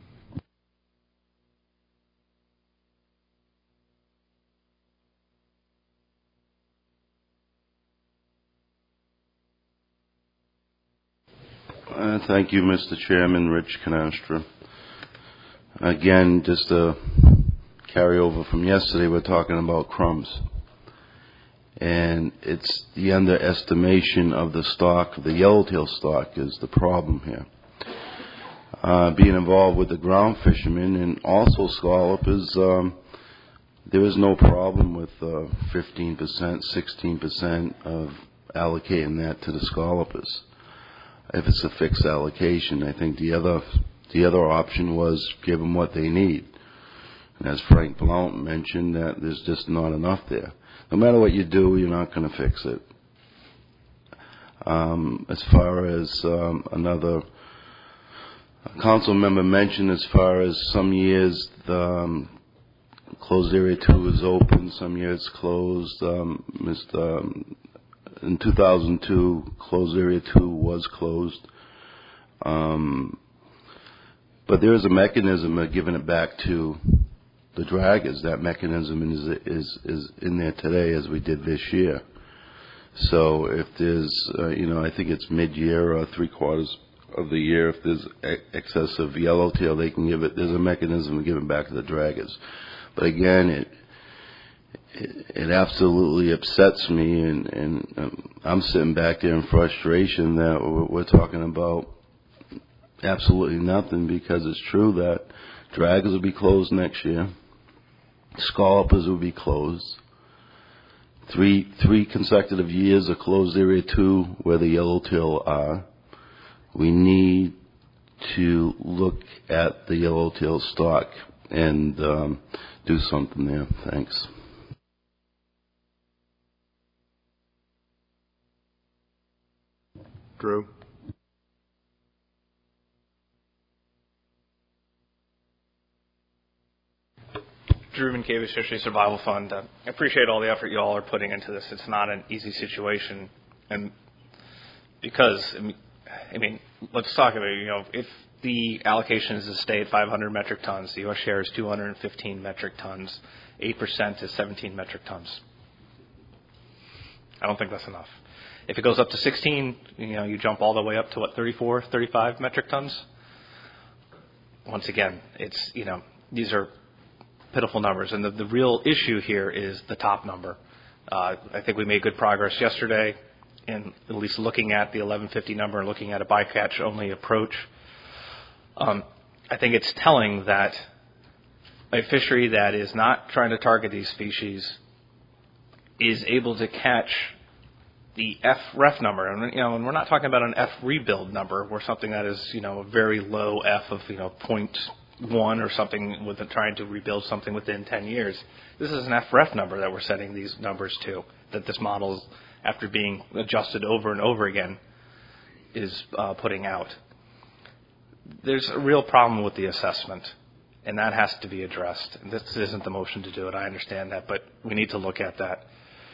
Uh, thank you, Mister Chairman. Rich Canastra. Again, just a carryover from yesterday, we're talking about crumbs. And it's the underestimation of the stock, the yellowtail stock, is the problem here. Uh, being involved with the ground fishermen and also scallopers, um, there is no problem with uh, fifteen percent, sixteen percent of allocating that to the scallopers. If it's a fixed allocation, I think the other the other option was give them what they need. And as Frank Blount mentioned, that there's just not enough there. No matter what you do, you're not going to fix it. Um, as far as um, another council member mentioned, as far as some years the um, closed area two is open, some years closed. Um, Mister Um, in two thousand two, closed area two was closed. Um, but there is a mechanism of giving it back to the draggers. That mechanism is, is, is in there today as we did this year. So if there's, uh, you know, I think it's mid-year or three quarters of the year, if there's excessive yellowtail, they can give it, there's a mechanism to give it back to the draggers. But again, it, it, it absolutely upsets me, and, and um, I'm sitting back there in frustration that we're, we're talking about absolutely nothing, because it's true that draggers will be closed next year. Scallopers will be closed. Three three consecutive years of closed area two where the yellowtail are. We need to look at the yellowtail stock and um, do something there. Thanks. Drew? Drew Mankiewicz, Fishery Survival Fund. Uh, I appreciate all the effort you all are putting into this. It's not an easy situation, and because I mean, I mean, let's talk about it. You know, if the allocation is to stay at five hundred metric tons, the U S share is two hundred fifteen metric tons. eight percent is seventeen metric tons. I don't think that's enough. If it goes up to sixteen, you know, you jump all the way up to what, thirty-four, thirty-five metric tons. Once again, it's you know, these are pitiful numbers. And the, the real issue here is the top number. Uh, I think we made good progress yesterday in at least looking at the eleven fifty number and looking at a bycatch only approach. Um, I think it's telling that a fishery that is not trying to target these species is able to catch the F ref number. And, you know, and we're not talking about an F rebuild number or something that is, you know, a very low F of, you know, point one or something with trying to rebuild something within ten years. This is an F ref number that we're setting these numbers to, that this model, after being adjusted over and over again, is uh, putting out. There's a real problem with the assessment, and that has to be addressed. This isn't the motion to do it. I understand that, but we need to look at that.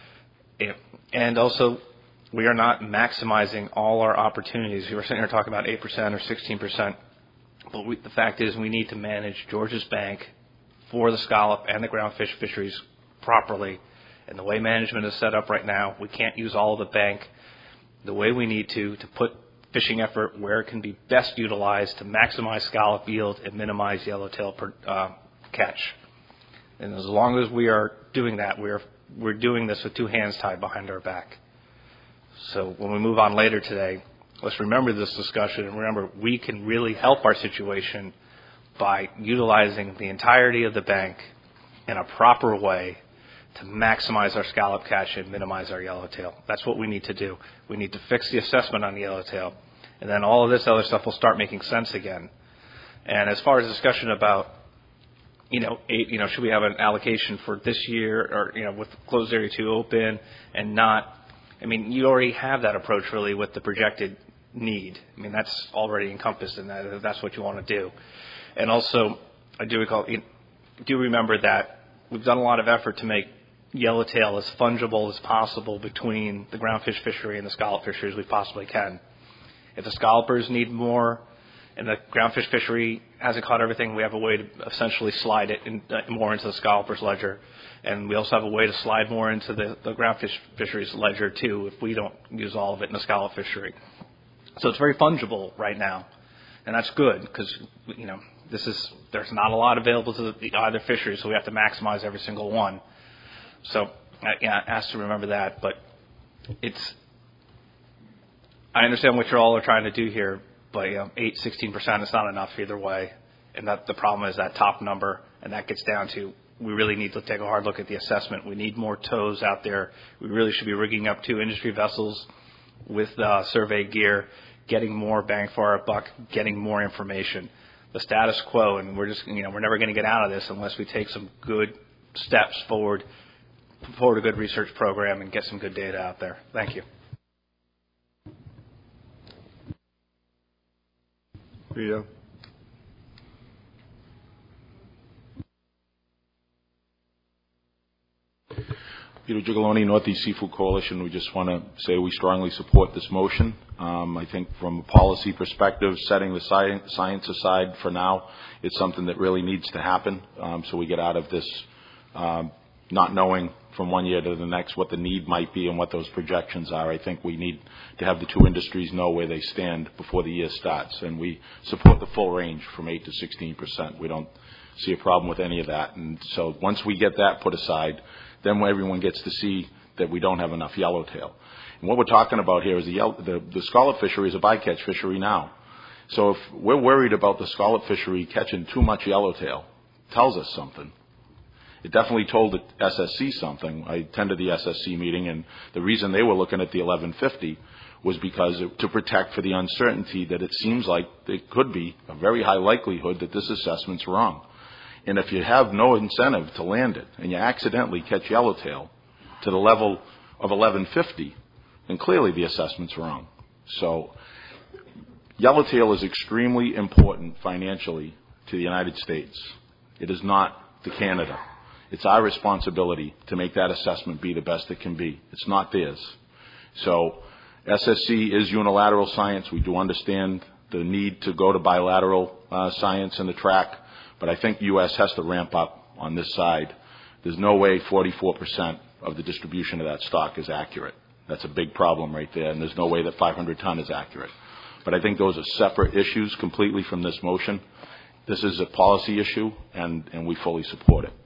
And also, we are not maximizing all our opportunities. You were sitting here talking about eight percent or sixteen percent. But we, the fact is we need to manage Georges Bank for the scallop and the groundfish fisheries properly. And the way management is set up right now, we can't use all of the bank the way we need to to put fishing effort where it can be best utilized to maximize scallop yield and minimize yellowtail per, uh, catch. And as long as we are doing that, we're we're doing this with two hands tied behind our back. So when we move on later today, let's remember this discussion and remember we can really help our situation by utilizing the entirety of the bank in a proper way to maximize our scallop catch and minimize our yellowtail. That's what we need to do. We need to fix the assessment on the yellowtail, and then all of this other stuff will start making sense again. And as far as discussion about, you know, eight, you know, should we have an allocation for this year, or you know, with closed area two open and not? I mean, you already have that approach really with the projected need. I mean, that's already encompassed in that. If that's what you want to do. And also, I do recall, you do remember that we've done a lot of effort to make yellowtail as fungible as possible between the groundfish fishery and the scallop fishery as we possibly can. If the scallopers need more and the groundfish fishery hasn't caught everything, we have a way to essentially slide it in, uh, more into the scallopers ledger. And we also have a way to slide more into the, the groundfish fisheries ledger too if we don't use all of it in the scallop fishery. So it's very fungible right now. And that's good because, you know, this is, there's not a lot available to the, either fishery, so we have to maximize every single one. So, uh, yeah, asked to remember that, but it's, I understand what you all are trying to do here, but, you know, eight, sixteen percent is not enough either way. And that the problem is that top number, and that gets down to, we really need to take a hard look at the assessment. We need more tows out there. We really should be rigging up two industry vessels with uh, survey gear, getting more bang for our buck, getting more information. The status quo, and we're just, you know, we're never going to get out of this unless we take some good steps forward, forward a good research program and get some good data out there. Thank you. Vito. Peter Gigaloni, Northeast Seafood Coalition. We just want to say we strongly support this motion. Um, I think from a policy perspective, setting the science, science aside for now, it's something that really needs to happen um, so we get out of this um, not knowing from one year to the next what the need might be and what those projections are. I think we need to have the two industries know where they stand before the year starts. And we support the full range from eight to sixteen percent. We don't see a problem with any of that. And so once we get that put aside, then everyone gets to see that we don't have enough yellowtail. And what we're talking about here is the, yellow, the, the scallop fishery is a bycatch fishery now. So if we're worried about the scallop fishery catching too much yellowtail, it tells us something. It definitely told the S S C something. I attended the S S C meeting, and the reason they were looking at the eleven fifty was because it, to protect for the uncertainty that it seems like it could be a very high likelihood that this assessment's wrong. And if you have no incentive to land it and you accidentally catch yellowtail to the level of eleven fifty, then clearly the assessment's wrong. So yellowtail is extremely important financially to the United States. It is not to Canada. It's our responsibility to make that assessment be the best it can be. It's not theirs. So S S C is unilateral science. We do understand the need to go to bilateral uh, science in the track, but I think the U S has to ramp up on this side. There's no way forty-four percent of the distribution of that stock is accurate. That's a big problem right there, and there's no way that five hundred ton is accurate. But I think those are separate issues completely from this motion. This is a policy issue, and, and we fully support it.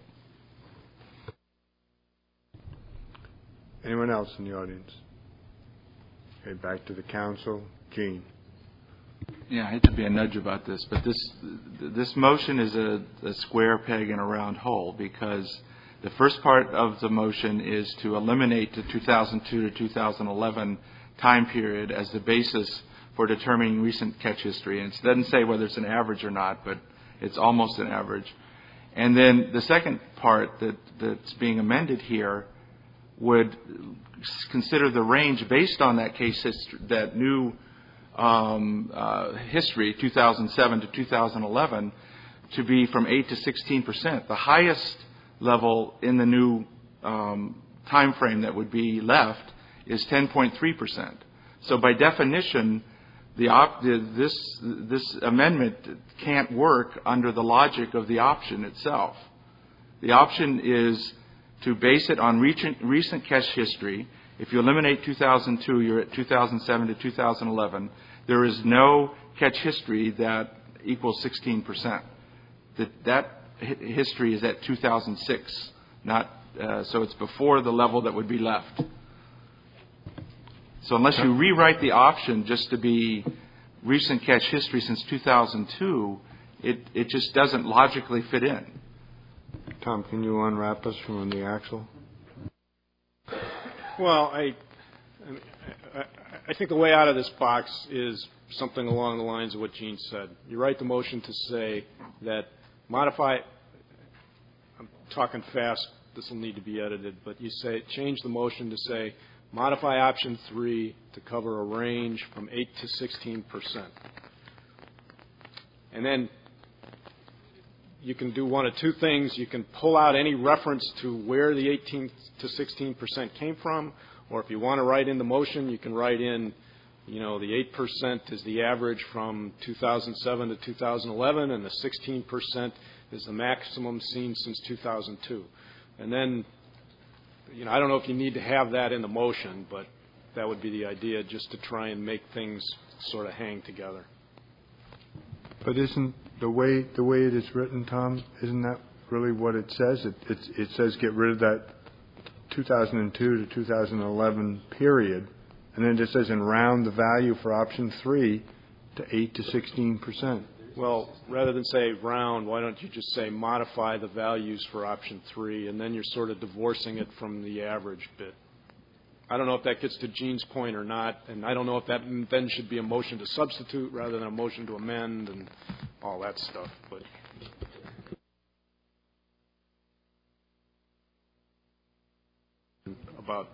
Anyone else in the audience? Okay, back to the council. Gene. Yeah, I hate to be a nudge about this, but this this motion is a, a square peg in a round hole, because the first part of the motion is to eliminate the two thousand two to two thousand eleven time period as the basis for determining recent catch history. And it doesn't say whether it's an average or not, but it's almost an average. And then the second part that, that's being amended here would consider the range based on that case history, that new um, uh, history, two thousand seven to two thousand eleven, to be from eight to sixteen percent. The highest level in the new um, time frame that would be left is ten point three percent. So by definition, the op- the, this this amendment can't work under the logic of the option itself. The option is to base it on recent, recent catch history. If you eliminate two thousand two, you're at two thousand seven to two thousand eleven. There is no catch history that equals sixteen percent. That, that history is at two thousand six, not uh, so it's before the level that would be left. So unless you rewrite the option just to be recent catch history since two thousand two, it, it just doesn't logically fit in. Tom, can you unwrap us from the actual? Well, I, I, I think the way out of this box is something along the lines of what Gene said. You write the motion to say that modify, I'm talking fast, this will need to be edited, but you say, change the motion to say, modify option three to cover a range from eight to sixteen percent. And then you can do one of two things. You can pull out any reference to where the eighteen to sixteen percent came from, or if you want to write in the motion, you can write in, you know, the eight percent is the average from two thousand seven to two thousand eleven, and the sixteen percent is the maximum seen since two thousand two. And then, you know, I don't know if you need to have that in the motion, but that would be the idea, just to try and make things sort of hang together. But isn't the way the way it is written, Tom, isn't that really what it says? It it, it says get rid of that two thousand two to two thousand eleven period, and then it just says and round the value for option three to eight to sixteen percent. Well, rather than say round, why don't you just say modify the values for option three, and then you're sort of divorcing it from the average bit. I don't know if that gets to Gene's point or not, and I don't know if that then should be a motion to substitute rather than a motion to amend and all that stuff. But about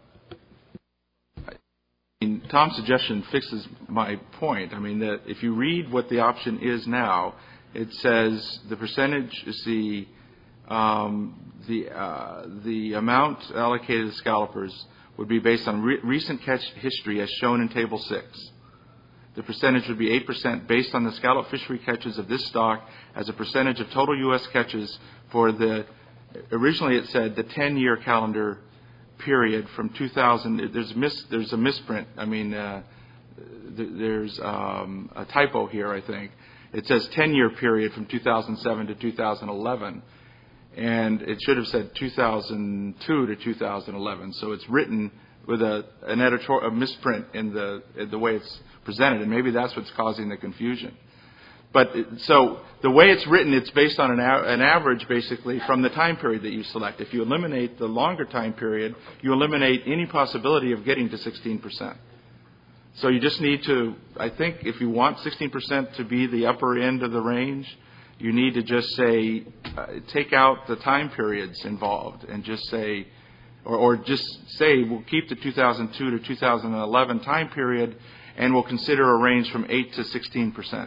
Tom's suggestion fixes my point. I mean, that if you read what the option is now, it says the percentage is the um, the uh, the amount allocated to scallopers would be based on re- recent catch history as shown in Table six. The percentage would be eight percent based on the scallop fishery catches of this stock as a percentage of total U S catches for the, originally it said the ten-year calendar period from two thousand. There's a, mis, there's a misprint. I mean, uh, th- there's um, a typo here, I think. It says ten-year period from two thousand seven to two thousand eleven. And it should have said two thousand two to two thousand eleven. So it's written with a an editorial a misprint in the in the way it's presented, and maybe that's what's causing the confusion. But it, so the way it's written, it's based on an, a, an average, basically, from the time period that you select. If you eliminate the longer time period, you eliminate any possibility of getting to sixteen percent. So you just need to, I think, if you want sixteen percent to be the upper end of the range, you need to just say, uh, take out the time periods involved and just say, or, or just say, we'll keep the two thousand two to two thousand eleven time period, and will consider a range from eight to sixteen percent.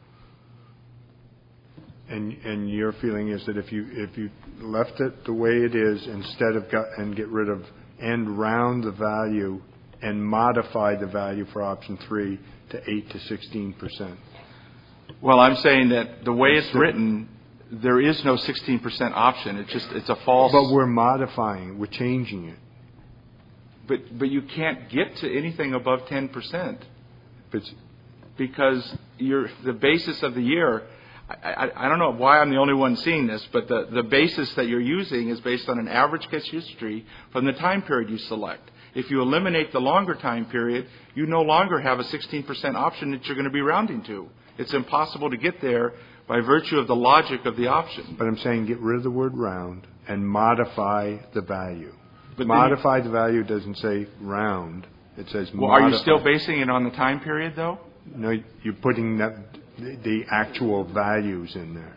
And and your feeling is that if you if you left it the way it is instead of got, and get rid of and round the value and modify the value for option three to eight to sixteen percent. Well, I'm saying that the way it's written, there is no sixteen percent option. It's just it's a false. But we're modifying. We're changing it. But but you can't get to anything above ten percent. Because you're the basis of the year. I, I, I don't know why I'm the only one seeing this, but the, the basis that you're using is based on an average catch history from the time period you select. If you eliminate the longer time period, you no longer have a sixteen percent option that you're going to be rounding to. It's impossible to get there by virtue of the logic of the option. But I'm saying get rid of the word round and modify the value. But modify the value doesn't say round. It says well, modify. Are you still basing it on the time period, though? No, you're putting that, the actual values in there.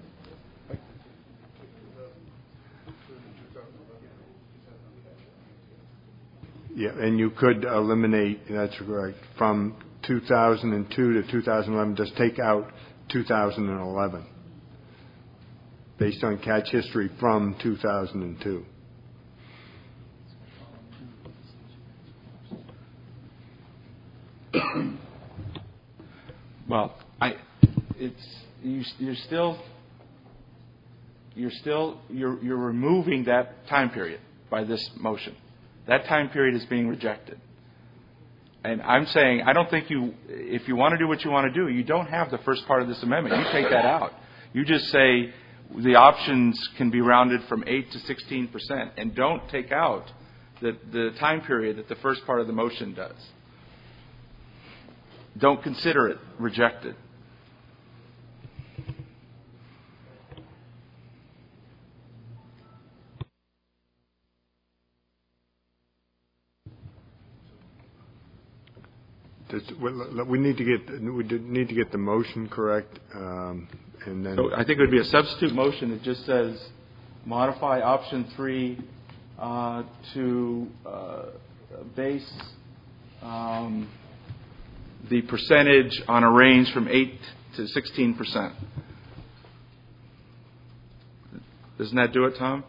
Yeah, and you could eliminate, that's correct, from two thousand two to two thousand eleven, just take out two thousand eleven, based on catch history from two thousand two. Well, I, it's you, you're still you're still you're you're removing that time period by this motion. That time period is being rejected. And I'm saying I don't think you, if you want to do what you want to do, you don't have the first part of this amendment. You take that out. You just say the options can be rounded from eight to sixteen percent, and don't take out the the time period that the first part of the motion does. Don't consider it rejected. We need to get we need to get the motion correct, um, and then so I think it would be a substitute motion that just says modify option three uh, to uh, base um, the percentage on a range from eight to sixteen percent. Doesn't that do it, Tom?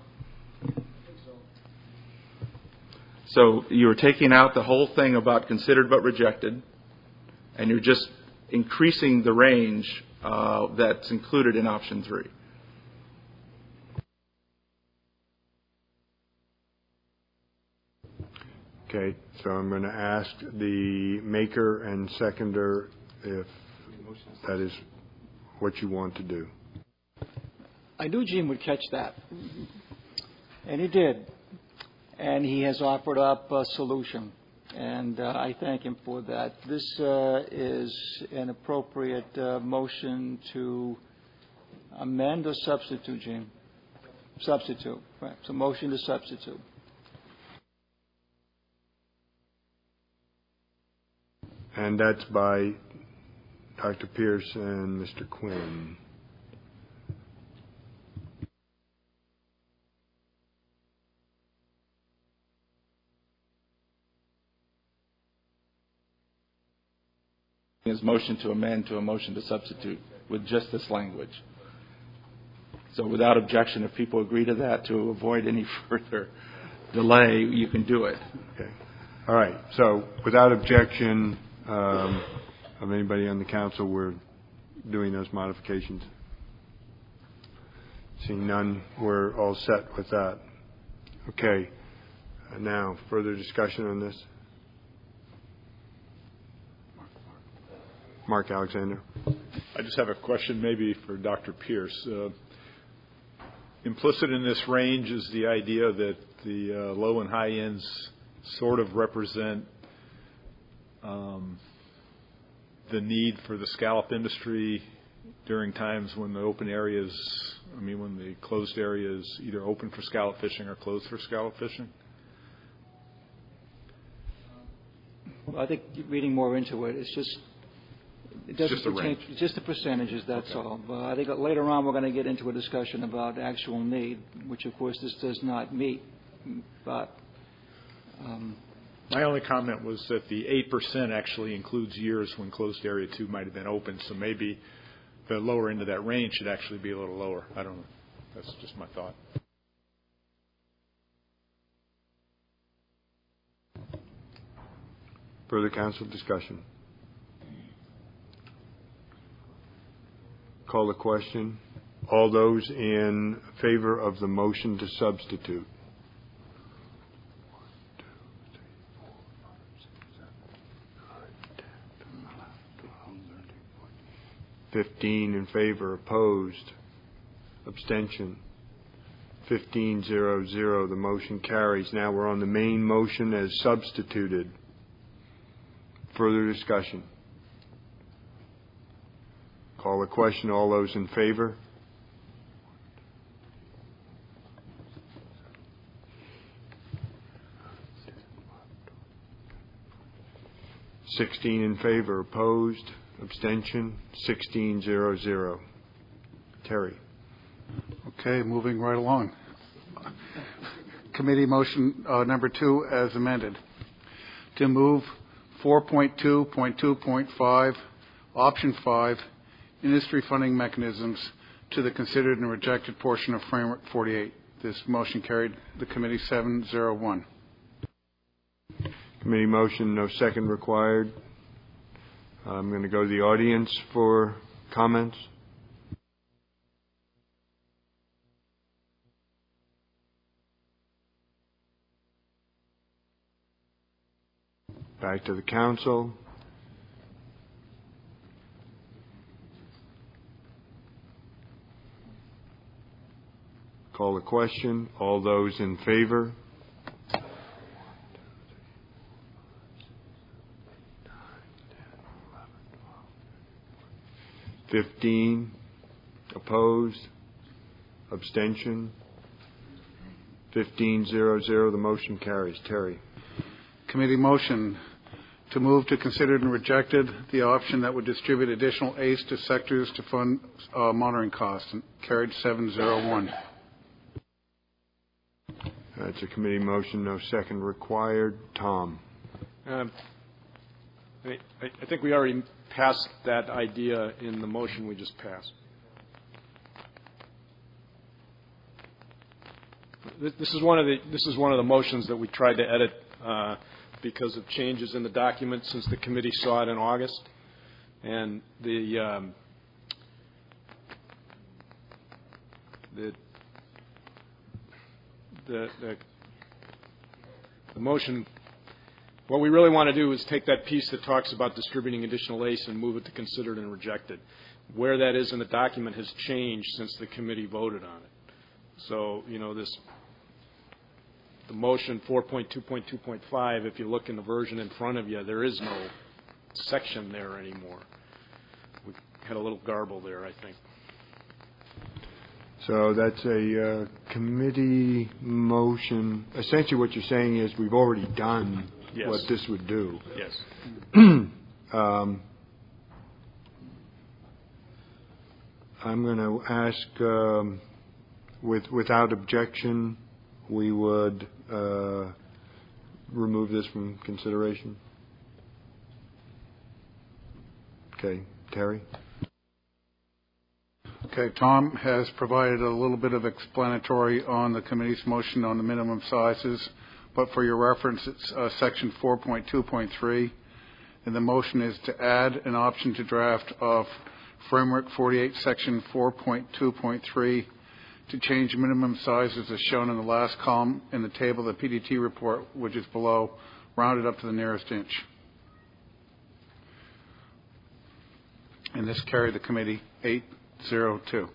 So you're taking out the whole thing about considered but rejected, and you're just increasing the range uh, that's included in option three. Okay, so I'm going to ask the maker and seconder if that is what you want to do. I knew Gene would catch that, and he did. And he has offered up a solution, and uh, I thank him for that. This uh, is an appropriate uh, motion to amend or substitute, Gene? Substitute. Right. It's a motion to substitute. And that's by Doctor Pierce and Mister Quinn. His motion to amend to a motion to substitute with just this language. So without objection, if people agree to that to avoid any further delay, you can do it. Okay. All right. So without objection um, of anybody on the council, we're doing those modifications. Seeing none, we're all set with that. Okay. Uh, now, further discussion on this? Mark Alexander. I just have a question maybe for Doctor Pierce. Uh, implicit in this range is the idea that the uh, low and high ends sort of represent um, the need for the scallop industry during times when the open areas, I mean, when the closed area is either open for scallop fishing or closed for scallop fishing? Well, I think reading more into it, it's just It doesn't just the pertain, range. just the percentages, that's Okay. all. Uh, I think later on we're going to get into a discussion about actual need, which of course this does not meet. But um, My only comment was that the eight percent actually includes years when closed area two might have been open, so maybe the lower end of that range should actually be a little lower. I don't know. That's just my thought. Further council discussion? Call the question. All those in favor of the motion to substitute? Fifteen in favor, opposed, abstention. Fifteen zero zero. The motion carries. Now we're on the main motion as substituted. Further discussion. Call the question. All those in favor? Sixteen in favor, opposed, abstention, sixteen zero zero. Terry. Okay, moving right along. Committee motion uh, number two as amended. To move four point two point two point five, option five, industry funding mechanisms to the considered and rejected portion of Framework forty-eight. This motion carried the committee seven zero one. Committee motion, no second required. I'm going to go to the audience for comments. Back to the council. Call the question. All those in favor? Fifteen. Opposed? Abstention? Fifteen zero zero. The motion carries. Terry. Committee motion to move to considered and rejected the option that would distribute additional A C E to sectors to fund uh, monitoring costs. And carried seven zero one. That's a committee motion. No second required. Tom. Um, I, I think we already passed that idea in the motion we just passed. This is one of the this is one of the motions that we tried to edit uh, because of changes in the document since the committee saw it in August, and the um, the, the the the motion. What we really want to do is take that piece that talks about distributing additional A C E and move it to considered and rejected. Where that is in the document has changed since the committee voted on it. So, you know, this the motion four point two point two point five, if you look in the version in front of you, there is no section there anymore. We had a little garble there, I think. So that's a uh, committee motion. Essentially what you're saying is we've already done yes. what this would do. Yes. um, I'm going to ask, um, with without objection, we would uh, remove this from consideration. Okay, Terry? Okay, Tom has provided a little bit of explanatory on the committee's motion on the minimum sizes, but for your reference, it's uh, section four point two point three, and the motion is to add an option to draft of Framework forty-eight, section four point two point three, to change minimum sizes as shown in the last column in the table of the P D T report, which is below, rounded up to the nearest inch. And this carried the committee eight zero two.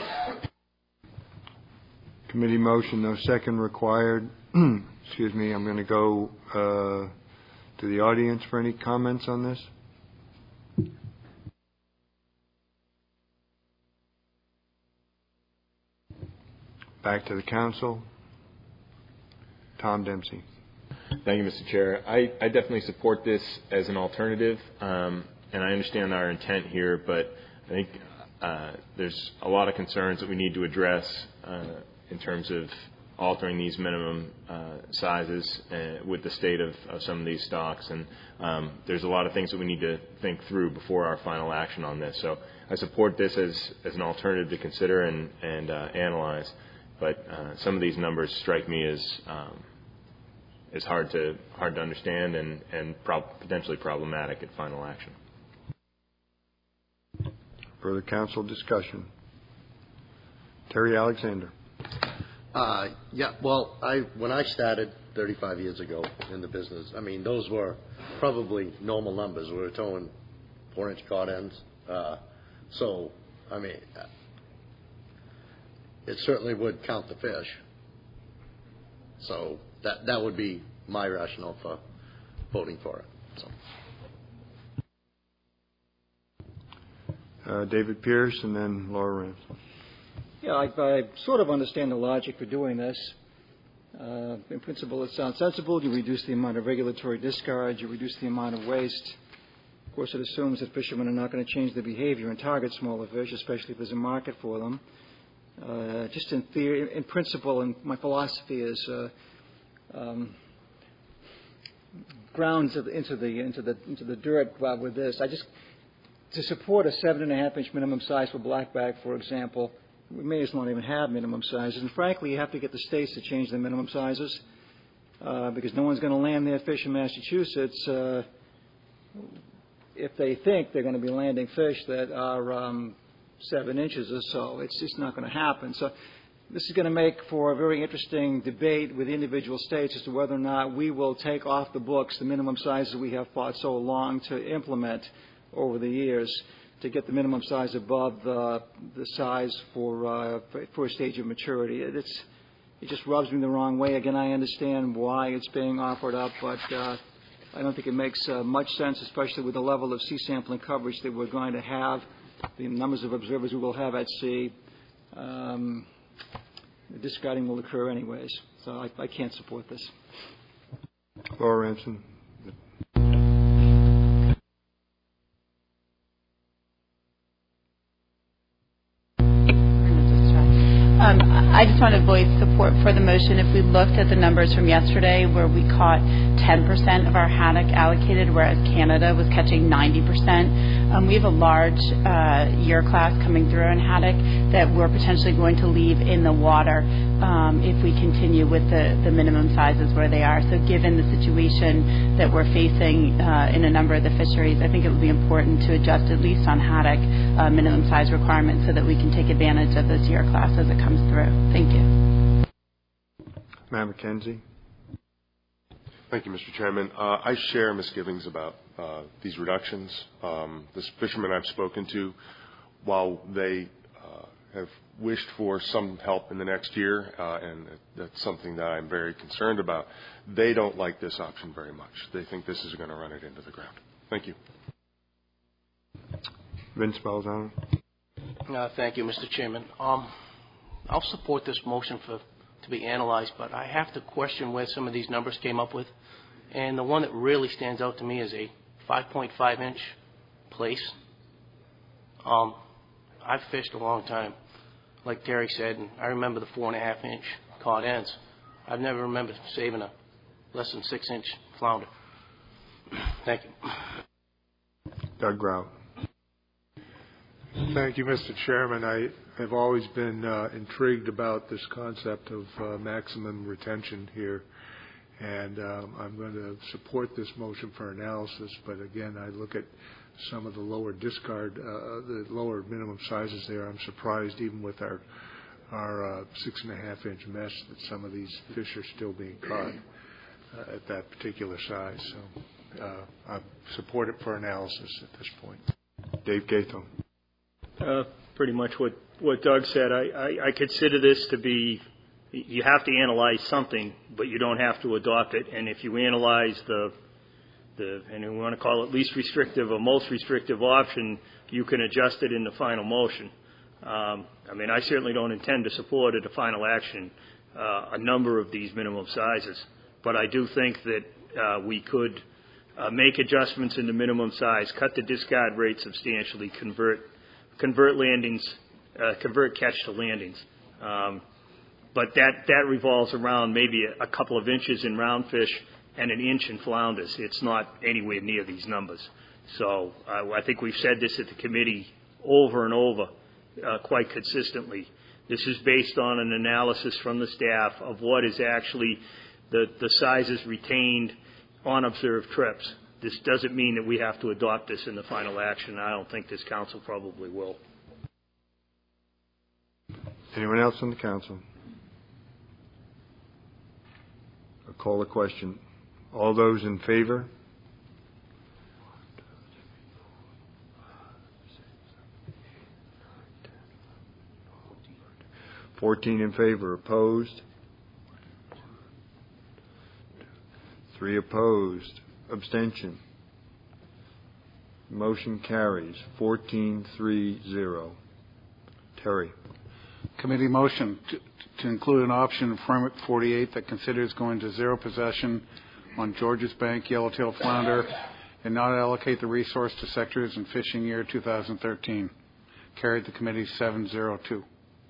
Committee motion, no second required. Excuse me, I'm going to go uh, to the audience for any comments on this. Back to the council. Tom Dempsey. Thank you, Mister Chair. I, I definitely support this as an alternative, um, and I understand our intent here, but I think uh, there's a lot of concerns that we need to address uh, in terms of altering these minimum uh, sizes uh, with the state of, of some of these stocks. And um, there's a lot of things that we need to think through before our final action on this. So I support this as, as an alternative to consider and, and uh, analyze. But uh, some of these numbers strike me as um, as hard to hard to understand and, and prob- potentially problematic at final action. Further council discussion. Terry Alexander. Uh, yeah, well, I when I started thirty-five years ago in the business, I mean, those were probably normal numbers. We were towing four-inch cod ends. Uh, so, I mean, it certainly would count the fish. So that that would be my rationale for voting for it. So. Uh, David Pierce and then Laura Ransom. Yeah, I, I sort of understand the logic for doing this. Uh, in principle, it sounds sensible. You reduce the amount of regulatory discards. You reduce the amount of waste. Of course, it assumes that fishermen are not going to change their behavior and target smaller fish, especially if there's a market for them. Uh, just in theory, in principle, and my philosophy is uh, um, grounds of, into the into the into the dirt uh, with this. I just to support a seven and a half inch minimum size for blackback, for example. We may as well not even have minimum sizes. And frankly, you have to get the states to change their minimum sizes uh, because no one's going to land their fish in Massachusetts uh, if they think they're going to be landing fish that are um, seven inches or so. It's just not going to happen. So this is going to make for a very interesting debate with individual states as to whether or not we will take off the books the minimum sizes we have fought so long to implement over the years, to get the minimum size above the, the size for, uh, for a stage of maturity. It, it's, it just rubs me the wrong way. Again, I understand why it's being offered up, but uh, I don't think it makes uh, much sense, especially with the level of sea sampling coverage that we're going to have, the numbers of observers we will have at sea. Um, the discarding will occur anyways, so I, I can't support this. Laura Ransom. Um, I just want to voice support for the motion. If we looked at the numbers from yesterday where we caught ten percent of our haddock allocated, whereas Canada was catching ninety percent, um, we have a large uh, year class coming through in haddock that we're potentially going to leave in the water um, if we continue with the, the minimum sizes where they are. So given the situation that we're facing uh, in a number of the fisheries, I think it would be important to adjust at least on haddock uh, minimum size requirements so that we can take advantage of this year class as it comes through. Thank you. Matt McKenzie. Thank you, Mister Chairman. Uh, I share misgivings about uh, these reductions. Um, the fishermen I've spoken to, while they uh, have wished for some help in the next year, uh, and that's something that I'm very concerned about, they don't like this option very much. They think this is going to run it into the ground. Thank you. Vince Balzano. Uh, thank you, Mister Chairman. Um, I'll support this motion for to be analyzed, but I have to question where some of these numbers came up with. And the one that really stands out to me is a five point five inch place. Um, I've fished a long time, like Terry said, and I remember the four and a half inch cod ends. I've never remembered saving a less than six inch flounder. Thank you. Doug Grau. Thank you, Mister Chairman. I have always been uh, intrigued about this concept of uh, maximum retention here, and um, I'm going to support this motion for analysis. But again, I look at some of the lower discard, uh, the lower minimum sizes there. I'm surprised, even with our our uh, six and a half inch mesh, that some of these fish are still being caught uh, at that particular size. So uh, I support it for analysis at this point. Dave Gaethel. Uh, pretty much what, what Doug said. I, I, I consider this to be, you have to analyze something, but you don't have to adopt it. And if you analyze the, the and we want to call it least restrictive or most restrictive option, you can adjust it in the final motion. Um, I mean, I certainly don't intend to support at a final action uh, a number of these minimum sizes, but I do think that uh, we could uh, make adjustments in the minimum size, cut the discard rate substantially, convert convert landings, uh, convert catch to landings. Um, but that, that revolves around maybe a, a couple of inches in roundfish and an inch in flounders. It's not anywhere near these numbers. So uh, I think we've said this at the committee over and over uh, quite consistently. This is based on an analysis from the staff of what is actually the, the sizes retained on observed trips. This doesn't mean that we have to adopt this in the final action. I don't think this council probably will. Anyone else on the council? I'll call the question. All those in favor? Fourteen in favor. Opposed? Three opposed. Abstention. Motion carries. Fourteen three zero. Terry. Committee motion to, to include an option in Framework forty-eight that considers going to zero possession on Georges Bank yellowtail flounder and not allocate the resource to sectors in fishing year two thousand thirteen. Carried the committee seven zero two.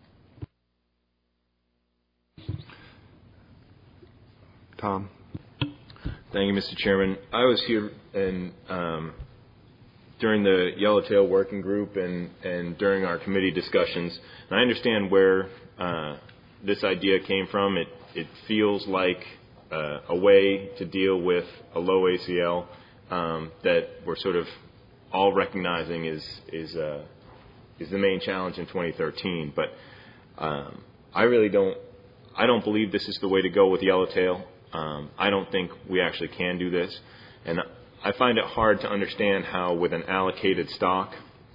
Tom. Thank you, Mister Chairman. I was here in, um, during the Yellowtail Working Group and, and during our committee discussions, and I understand where uh, this idea came from. It, it feels like uh, a way to deal with a low A C L um, that we're sort of all recognizing is is uh, is the main challenge in twenty thirteen. But um, I really don't. I don't believe this is the way to go with yellowtail. Um, I don't think we actually can do this. And I find it hard to understand how with an allocated stock,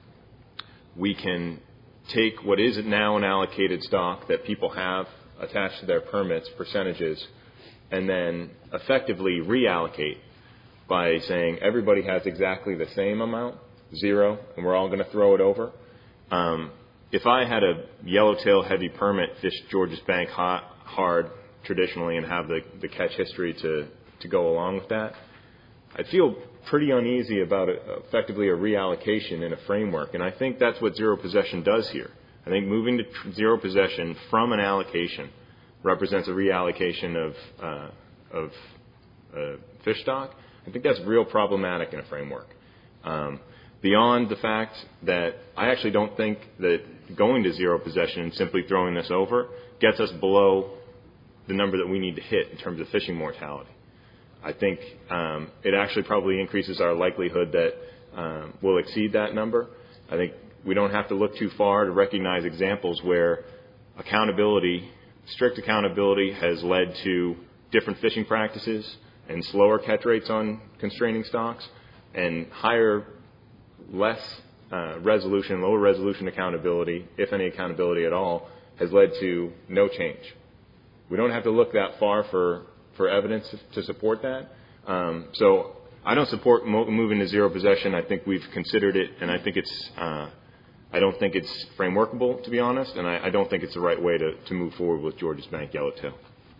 we can take what is now an allocated stock that people have attached to their permits, percentages, and then effectively reallocate by saying everybody has exactly the same amount, zero, and we're all going to throw it over. Um, if I had a yellowtail heavy permit, fish Georges Bank hot, hard, traditionally, and have the, the catch history to, to go along with that, I feel pretty uneasy about it, effectively a reallocation in a framework. And I think that's what zero possession does here. I think moving to tr- zero possession from an allocation represents a reallocation of, uh, of uh, fish stock. I think that's real problematic in a framework. Um, beyond the fact that I actually don't think that going to zero possession and simply throwing this over gets us below the number that we need to hit in terms of fishing mortality. I think um, it actually probably increases our likelihood that um, we'll exceed that number. I think we don't have to look too far to recognize examples where accountability, strict accountability, has led to different fishing practices and slower catch rates on constraining stocks, and higher, less uh, resolution, lower resolution accountability, if any accountability at all, has led to no change. We don't have to look that far for, for evidence to support that. Um, so I don't support mo- moving to zero possession. I think we've considered it, and I think it's uh, I don't think it's frameworkable, to be honest, and I, I don't think it's the right way to, to move forward with Georges Bank Yellowtail.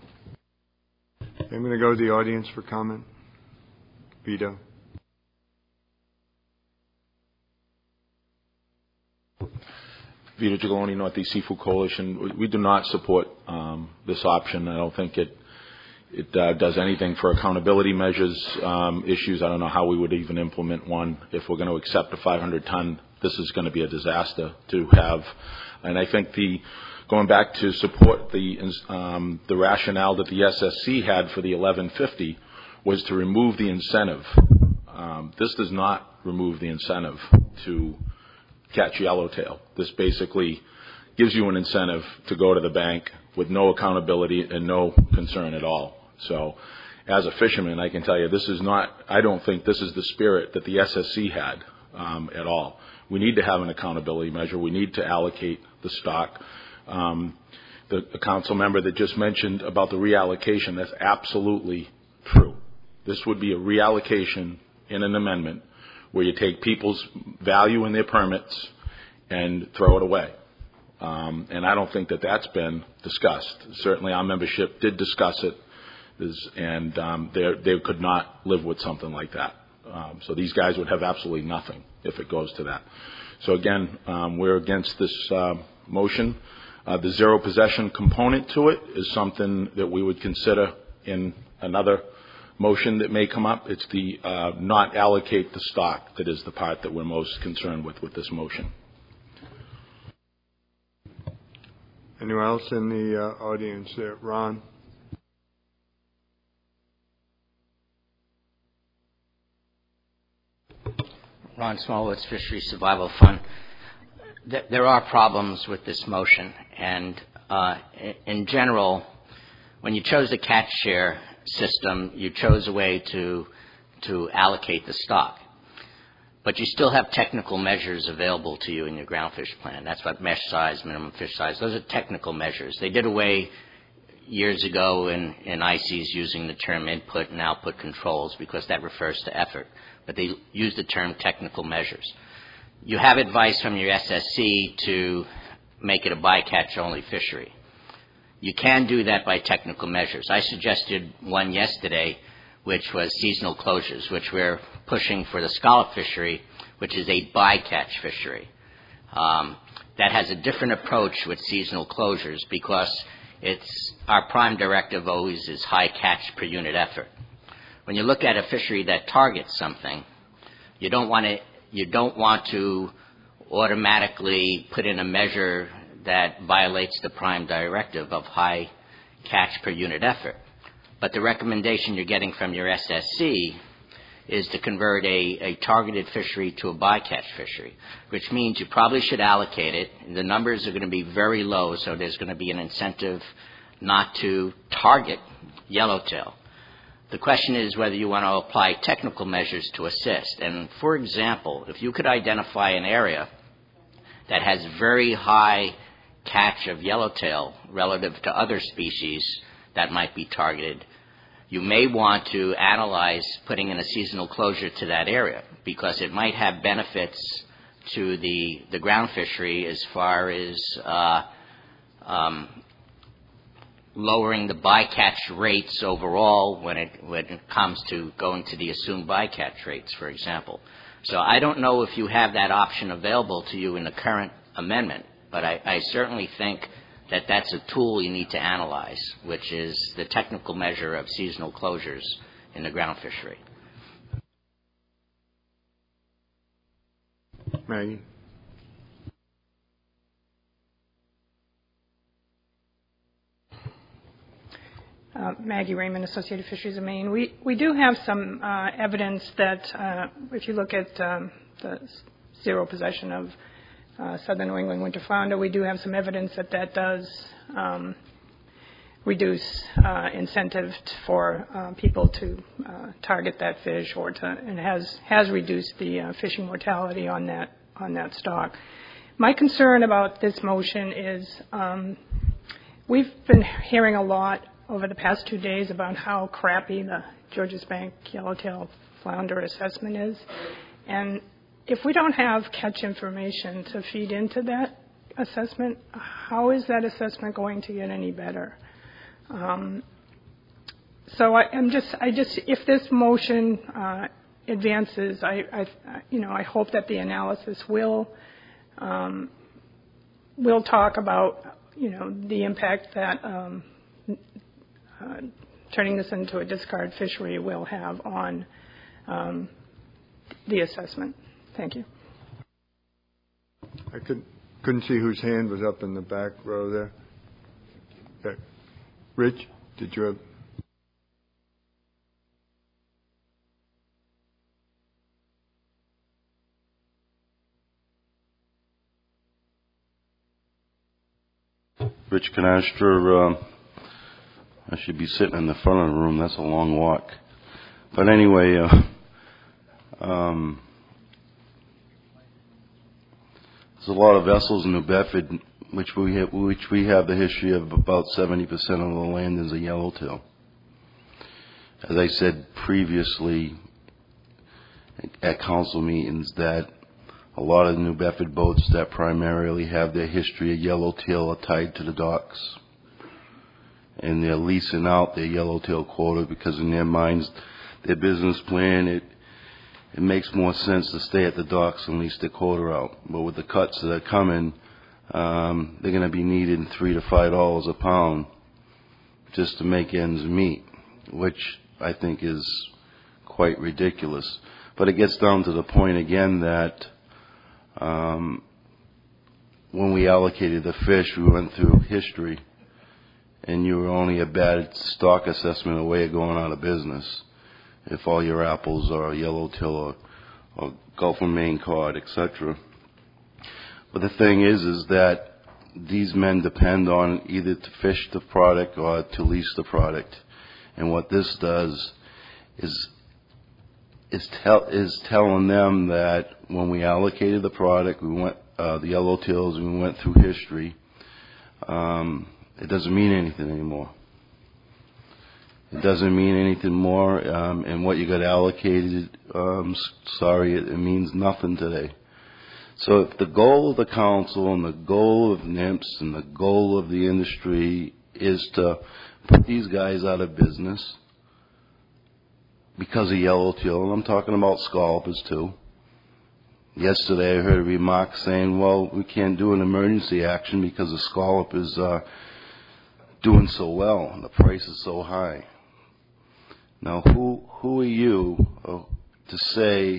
I'm going to go to the audience for comment. Vito. Vito Gigaloni, Northeast Seafood Coalition. We do not support um, this option. I don't think it it uh, does anything for accountability measures um, issues. I don't know how we would even implement one if we're going to accept a five hundred ton. This is going to be a disaster to have. And I think the going back to support the um, the rationale that the S S C had for the eleven fifty was to remove the incentive. Um, this does not remove the incentive to catch yellowtail. This basically gives you an incentive to go to the bank with no accountability and no concern at all. So as a fisherman, I can tell you this is not, I don't think this is the spirit that the S S C had um, at all. We need to have an accountability measure. We need to allocate the stock. Um, the, the council member that just mentioned about the reallocation, that's absolutely true. This would be a reallocation in an amendment where you take people's value in their permits and throw it away. Um, and I don't think that that's been discussed. Certainly our membership did discuss it, and um, they could not live with something like that. Um, so these guys would have absolutely nothing if it goes to that. So again, um, we're against this uh, motion. Uh, the zero possession component to it is something that we would consider in another motion that may come up. It's the uh, not allocate the stock that is the part that we're most concerned with with this motion. Anyone else in the uh, audience there? Ron? Ron Smolowitz, Fisheries Survival Fund. There are problems with this motion, and uh, in general, when you chose the catch share system, you chose a way to to allocate the stock. But you still have technical measures available to you in your groundfish plan. That's what mesh size, minimum fish size. Those are technical measures. They did away years ago in, in I C Es using the term input and output controls because that refers to effort. But they use the term technical measures. You have advice from your S S C to make it a bycatch only fishery. You can do that by technical measures. I suggested one yesterday, which was seasonal closures, which we're pushing for the scallop fishery, which is a bycatch fishery. Um, that has a different approach with seasonal closures because it's our prime directive always is high catch per unit effort. When you look at a fishery that targets something, you don't want to you don't want to automatically put in a measure that violates the prime directive of high catch per unit effort. But the recommendation you're getting from your S S C is to convert a, a targeted fishery to a bycatch fishery, which means you probably should allocate it. The numbers are going to be very low, so there's going to be an incentive not to target yellowtail. The question is whether you want to apply technical measures to assist. And for example, if you could identify an area that has very high catch of yellowtail relative to other species that might be targeted, you may want to analyze putting in a seasonal closure to that area because it might have benefits to the, the ground fishery as far as uh, um, lowering the bycatch rates overall when it, when it comes to going to the assumed bycatch rates, for example. So I don't know if you have that option available to you in the current amendment, but I, I certainly think that that's a tool you need to analyze, which is the technical measure of seasonal closures in the ground fishery. Maggie? Uh, Maggie Raymond, Associated Fisheries of Maine. We, we do have some uh, evidence that uh, if you look at um, the zero possession of uh, southern New England winter flounder, we do have some evidence that that does um, reduce uh, incentive for uh, people to uh, target that fish, or to, and has has reduced the uh, fishing mortality on that on that stock. My concern about this motion is um, we've been hearing a lot over the past two days about how crappy the Georges Bank yellowtail flounder assessment is. And if we don't have catch information to feed into that assessment, how is that assessment going to get any better? Um, so I, I'm just, I just, if this motion uh, advances, I, I, you know, I hope that the analysis will, um, will talk about, you know, the impact that um, Uh, turning this into a discard fishery will have on um, the assessment. Thank you. I could, couldn't see whose hand was up in the back row there. Okay. Rich, did you have... Rich Canastra, uh, I should be sitting in the front of the room. That's a long walk. But anyway, uh, um, there's a lot of vessels in New Bedford, which we have, which we have the history of about seventy percent of the land is a yellowtail. As I said previously at council meetings, that a lot of New Bedford boats that primarily have their history of yellowtail are tied to the docks. And they're leasing out their yellowtail quota because in their minds, their business plan, it it makes more sense to stay at the docks and lease their quota out. But with the cuts that are coming, um, they're going to be needing three to five dollars a pound just to make ends meet, which I think is quite ridiculous. But it gets down to the point again that um, when we allocated the fish, we went through history, and you were only a bad stock assessment away of going out of business if all your apples are yellowtail or, or Gulf of Maine cod, et cetera. But the thing is, is that these men depend on either to fish the product or to lease the product. And what this does is is, tell, is telling them that when we allocated the product, we went uh, the yellowtails, and we went through history. Um, it doesn't mean anything anymore. It doesn't mean anything more, um, and what you got allocated, um, sorry, it, it means nothing today. So if the goal of the council and the goal of NIPS and the goal of the industry is to put these guys out of business because of yellowtail, and I'm talking about scalpers too. Yesterday I heard a remark saying, well, we can't do an emergency action because the scallop is uh, doing so well and the price is so high. Now, who who are you uh, to say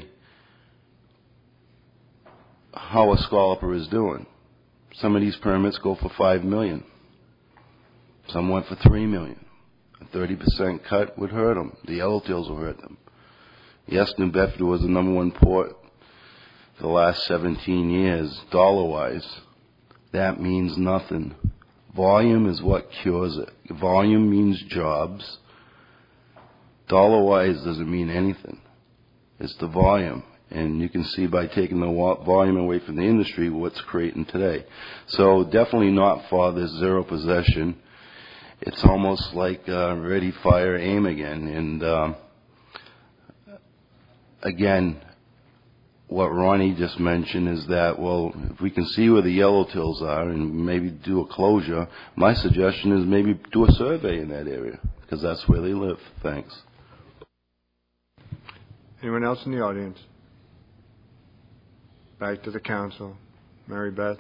how a scalloper is doing? Some of these permits go for five million dollars. Some went for three million dollars. A thirty percent cut would hurt them. The yellowtails will hurt them. Yes, New Bedford was the number one port for the last seventeen years, dollar-wise. That means nothing. Volume is what cures it. Volume means jobs. Dollar-wise doesn't mean anything. It's the volume. And you can see by taking the volume away from the industry what's creating today. So definitely not for this zero possession. It's almost like uh, ready, fire, aim again. And um, again, what Ronnie just mentioned is that, well, if we can see where the yellowtails are and maybe do a closure, my suggestion is maybe do a survey in that area because that's where they live. Thanks. Anyone else in the audience? Back to the council. Mary Beth.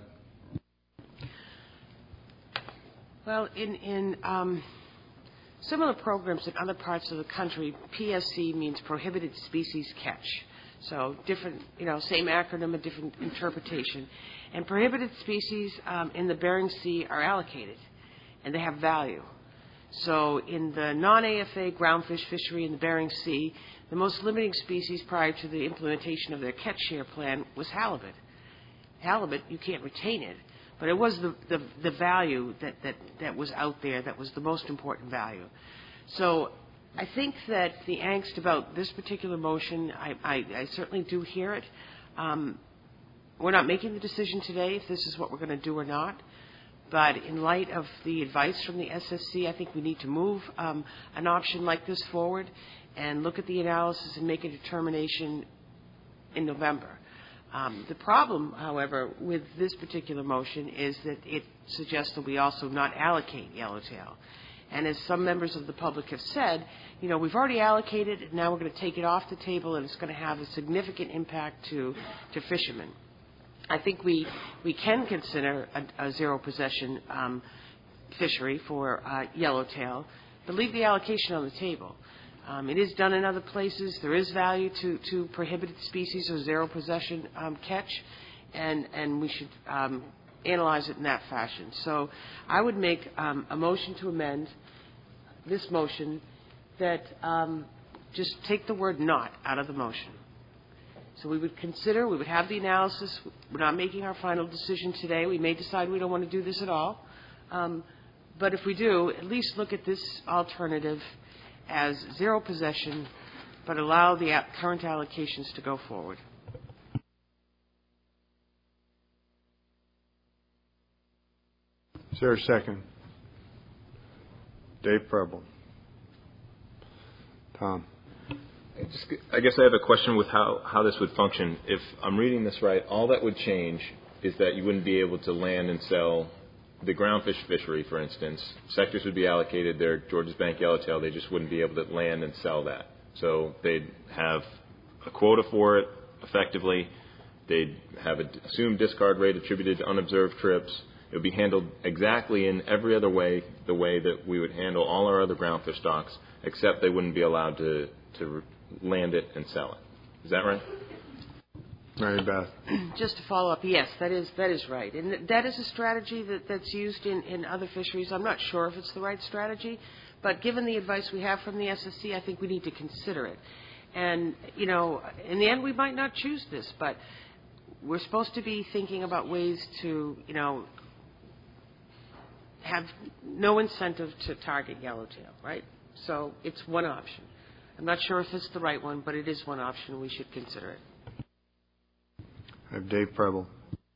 Well, in, in um, similar programs in other parts of the country, P S C means Prohibited Species Catch. So different, you know, same acronym, a different interpretation. And prohibited species um, in the Bering Sea are allocated, and they have value. So in the non-A F A groundfish fishery in the Bering Sea, the most limiting species prior to the implementation of their catch share plan was halibut. Halibut, you can't retain it, but it was the, the, the value that, that, that was out there that was the most important value. So I think that the angst about this particular motion, I, I, I certainly do hear it. Um, we're not making the decision today if this is what we're going to do or not. But in light of the advice from the S S C, I think we need to move um, an option like this forward and look at the analysis and make a determination in November. Um, the problem, however, with this particular motion is that it suggests that we also not allocate yellowtail. And as some members of the public have said, you know, we've already allocated it, now we're going to take it off the table, and it's going to have a significant impact to, to fishermen. I think we, we can consider a, a zero possession um, fishery for uh, yellowtail, but leave the allocation on the table. Um, it is done in other places. There is value to, to prohibited species or zero possession um, catch, and, and we should um, analyze it in that fashion. So I would make um, a motion to amend this motion that um, just take the word not out of the motion. So we would consider, we would have the analysis. We're not making our final decision today. We may decide we don't want to do this at all. Um, but if we do, at least look at this alternative as zero possession, but allow the current allocations to go forward. Is there a second? Dave Preble. Tom. I, just, I guess I have a question with how, how this would function. If I'm reading this right, all that would change is that you wouldn't be able to land and sell the groundfish fishery, for instance. Sectors would be allocated their Georges Bank yellowtail. They just wouldn't be able to land and sell that. So they'd have a quota for it, effectively, They'd have an assumed discard rate attributed to unobserved trips. It would be handled exactly in every other way, the way that we would handle all our other groundfish stocks, except they wouldn't be allowed to, to land it and sell it. Is that right? Mary Beth. Just to follow up, yes, that is that is right, and that is a strategy that, that's used in, in other fisheries. I'm not sure if it's the right strategy, but given the advice we have from the S S C, I think we need to consider it. And you know, in the end, we might not choose this, but we're supposed to be thinking about ways to, you know, have no incentive to target yellowtail, right? So it's one option. I'm not sure if it's the right one, but it is one option. We should consider it. I have Dave Preble.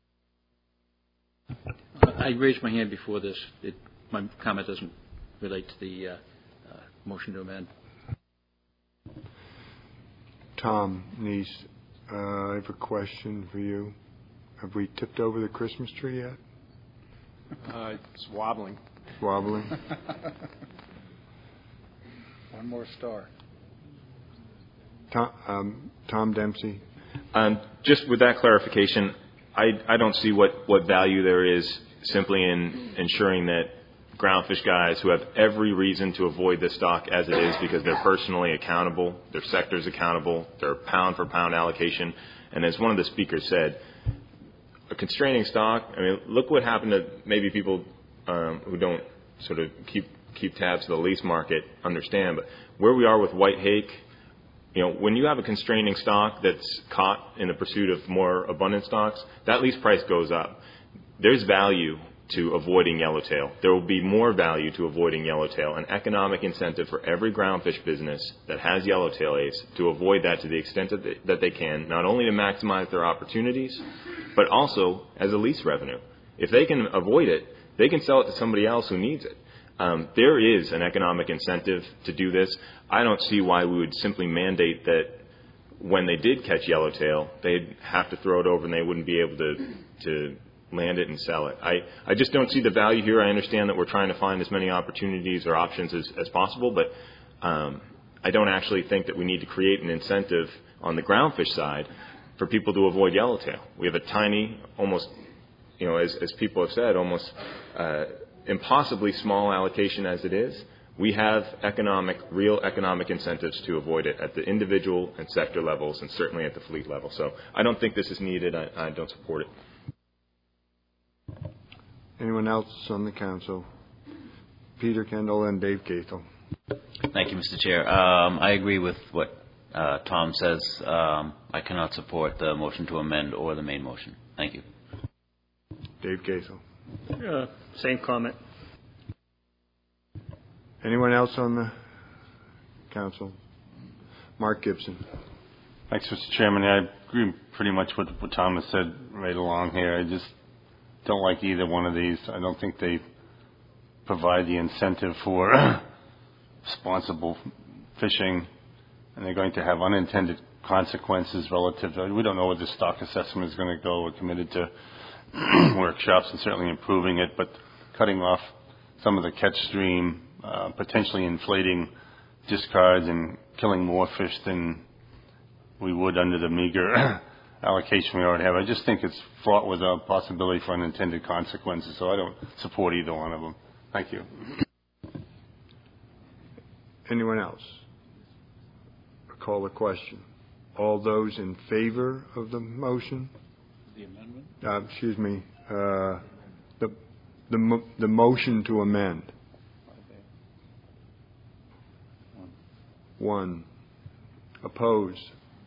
I raised my hand before this. It, my comment doesn't relate to the uh, uh, motion to amend. Tom Neese, uh, I have a question for you. Have we tipped over the Christmas tree yet? Uh, it's wobbling. Wobbling? One more star. Tom, um, Tom Dempsey. Um, just with that clarification, I, I don't see what, what value there is simply in ensuring that groundfish guys who have every reason to avoid this stock as it is because they're personally accountable, their sector's accountable, their pound-for-pound allocation, and as one of the speakers said, a constraining stock, I mean, look what happened to maybe people um, who don't sort of keep keep tabs to the lease market understand, but where we are with white hake, you know, when you have a constraining stock that's caught in the pursuit of more abundant stocks, that lease price goes up. There's value to avoiding yellowtail. There will be more value to avoiding yellowtail, an economic incentive for every groundfish business that has yellowtail ace to avoid that to the extent that they, that they can, not only to maximize their opportunities, but also as a lease revenue. If they can avoid it, they can sell it to somebody else who needs it. Um, there is an economic incentive to do this. I don't see why we would simply mandate that when they did catch yellowtail, they'd have to throw it over and they wouldn't be able to, to land it and sell it. I, I just don't see the value here. I understand that we're trying to find as many opportunities or options as, as possible, but um, I don't actually think that we need to create an incentive on the groundfish side for people to avoid yellowtail. We have a tiny, almost, you know, as, as people have said, almost uh, impossibly small allocation as it is. We have economic, real economic incentives to avoid it at the individual and sector levels and certainly at the fleet level. So I don't think this is needed. I, I don't support it. Anyone else on the council? Peter Kendall and Dave Gaethel. Thank you, Mister Chair. Um, I agree with what uh, Tom says. Um, I cannot support the motion to amend or the main motion. Thank you. Dave Gaethel. Uh, same comment. Anyone else on the council? Mark Gibson. Thanks, Mister Chairman. I agree pretty much with what Tom has said right along here. I just don't like either one of these. I don't think they provide the incentive for responsible fishing, and they're going to have unintended consequences relative to, we don't know where the stock assessment is going to go. We're committed to workshops and certainly improving it, but cutting off some of the catch stream, uh, potentially inflating discards and killing more fish than we would under the meager allocation we already have. I just think it's fraught with a possibility for unintended consequences, so I don't support either one of them. Thank you. Anyone else? I call the question. All those in favor of the motion? The amendment? Uh, excuse me. Uh, the the mo- the motion to amend. One. Opposed.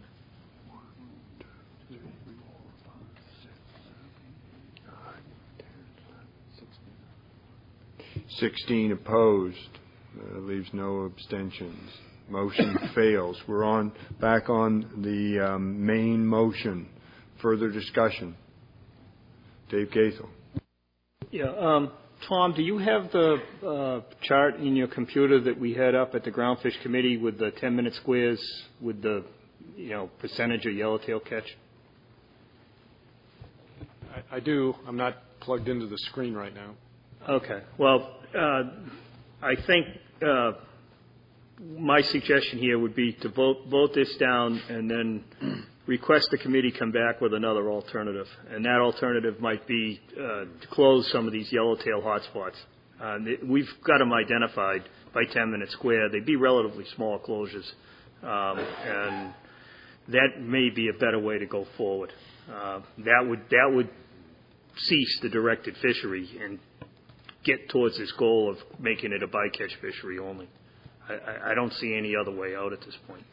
Sixteen opposed. Uh, leaves no abstentions. Motion fails. We're on back on the um, main motion. Further discussion. Dave Gaethel. Yeah, um, Tom, do you have the uh, chart in your computer that we had up at the Groundfish Committee with the ten-minute squares with the, you know, percentage of yellowtail catch? I, I do. I'm not plugged into the screen right now. Okay. Well, uh, I think uh, my suggestion here would be to vote vote this down and then request the committee come back with another alternative, and that alternative might be uh, to close some of these yellowtail hotspots. Uh, we've got them identified by ten minute square. They'd be relatively small closures, um, and that may be a better way to go forward. Uh, that would that would cease the directed fishery and get towards this goal of making it a bycatch fishery only. I, I, I don't see any other way out at this point.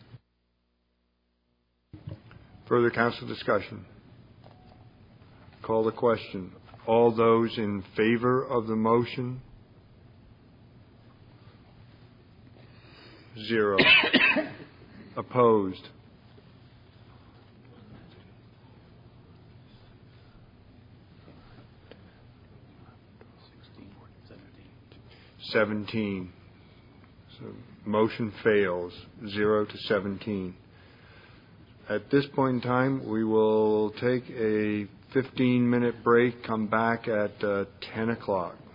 Further council discussion? Call the question. All those in favor of the motion? Zero. Opposed? Seventeen. So motion fails. Zero to seventeen. At this point in time, we will take a fifteen minute break, come back at uh, ten o'clock.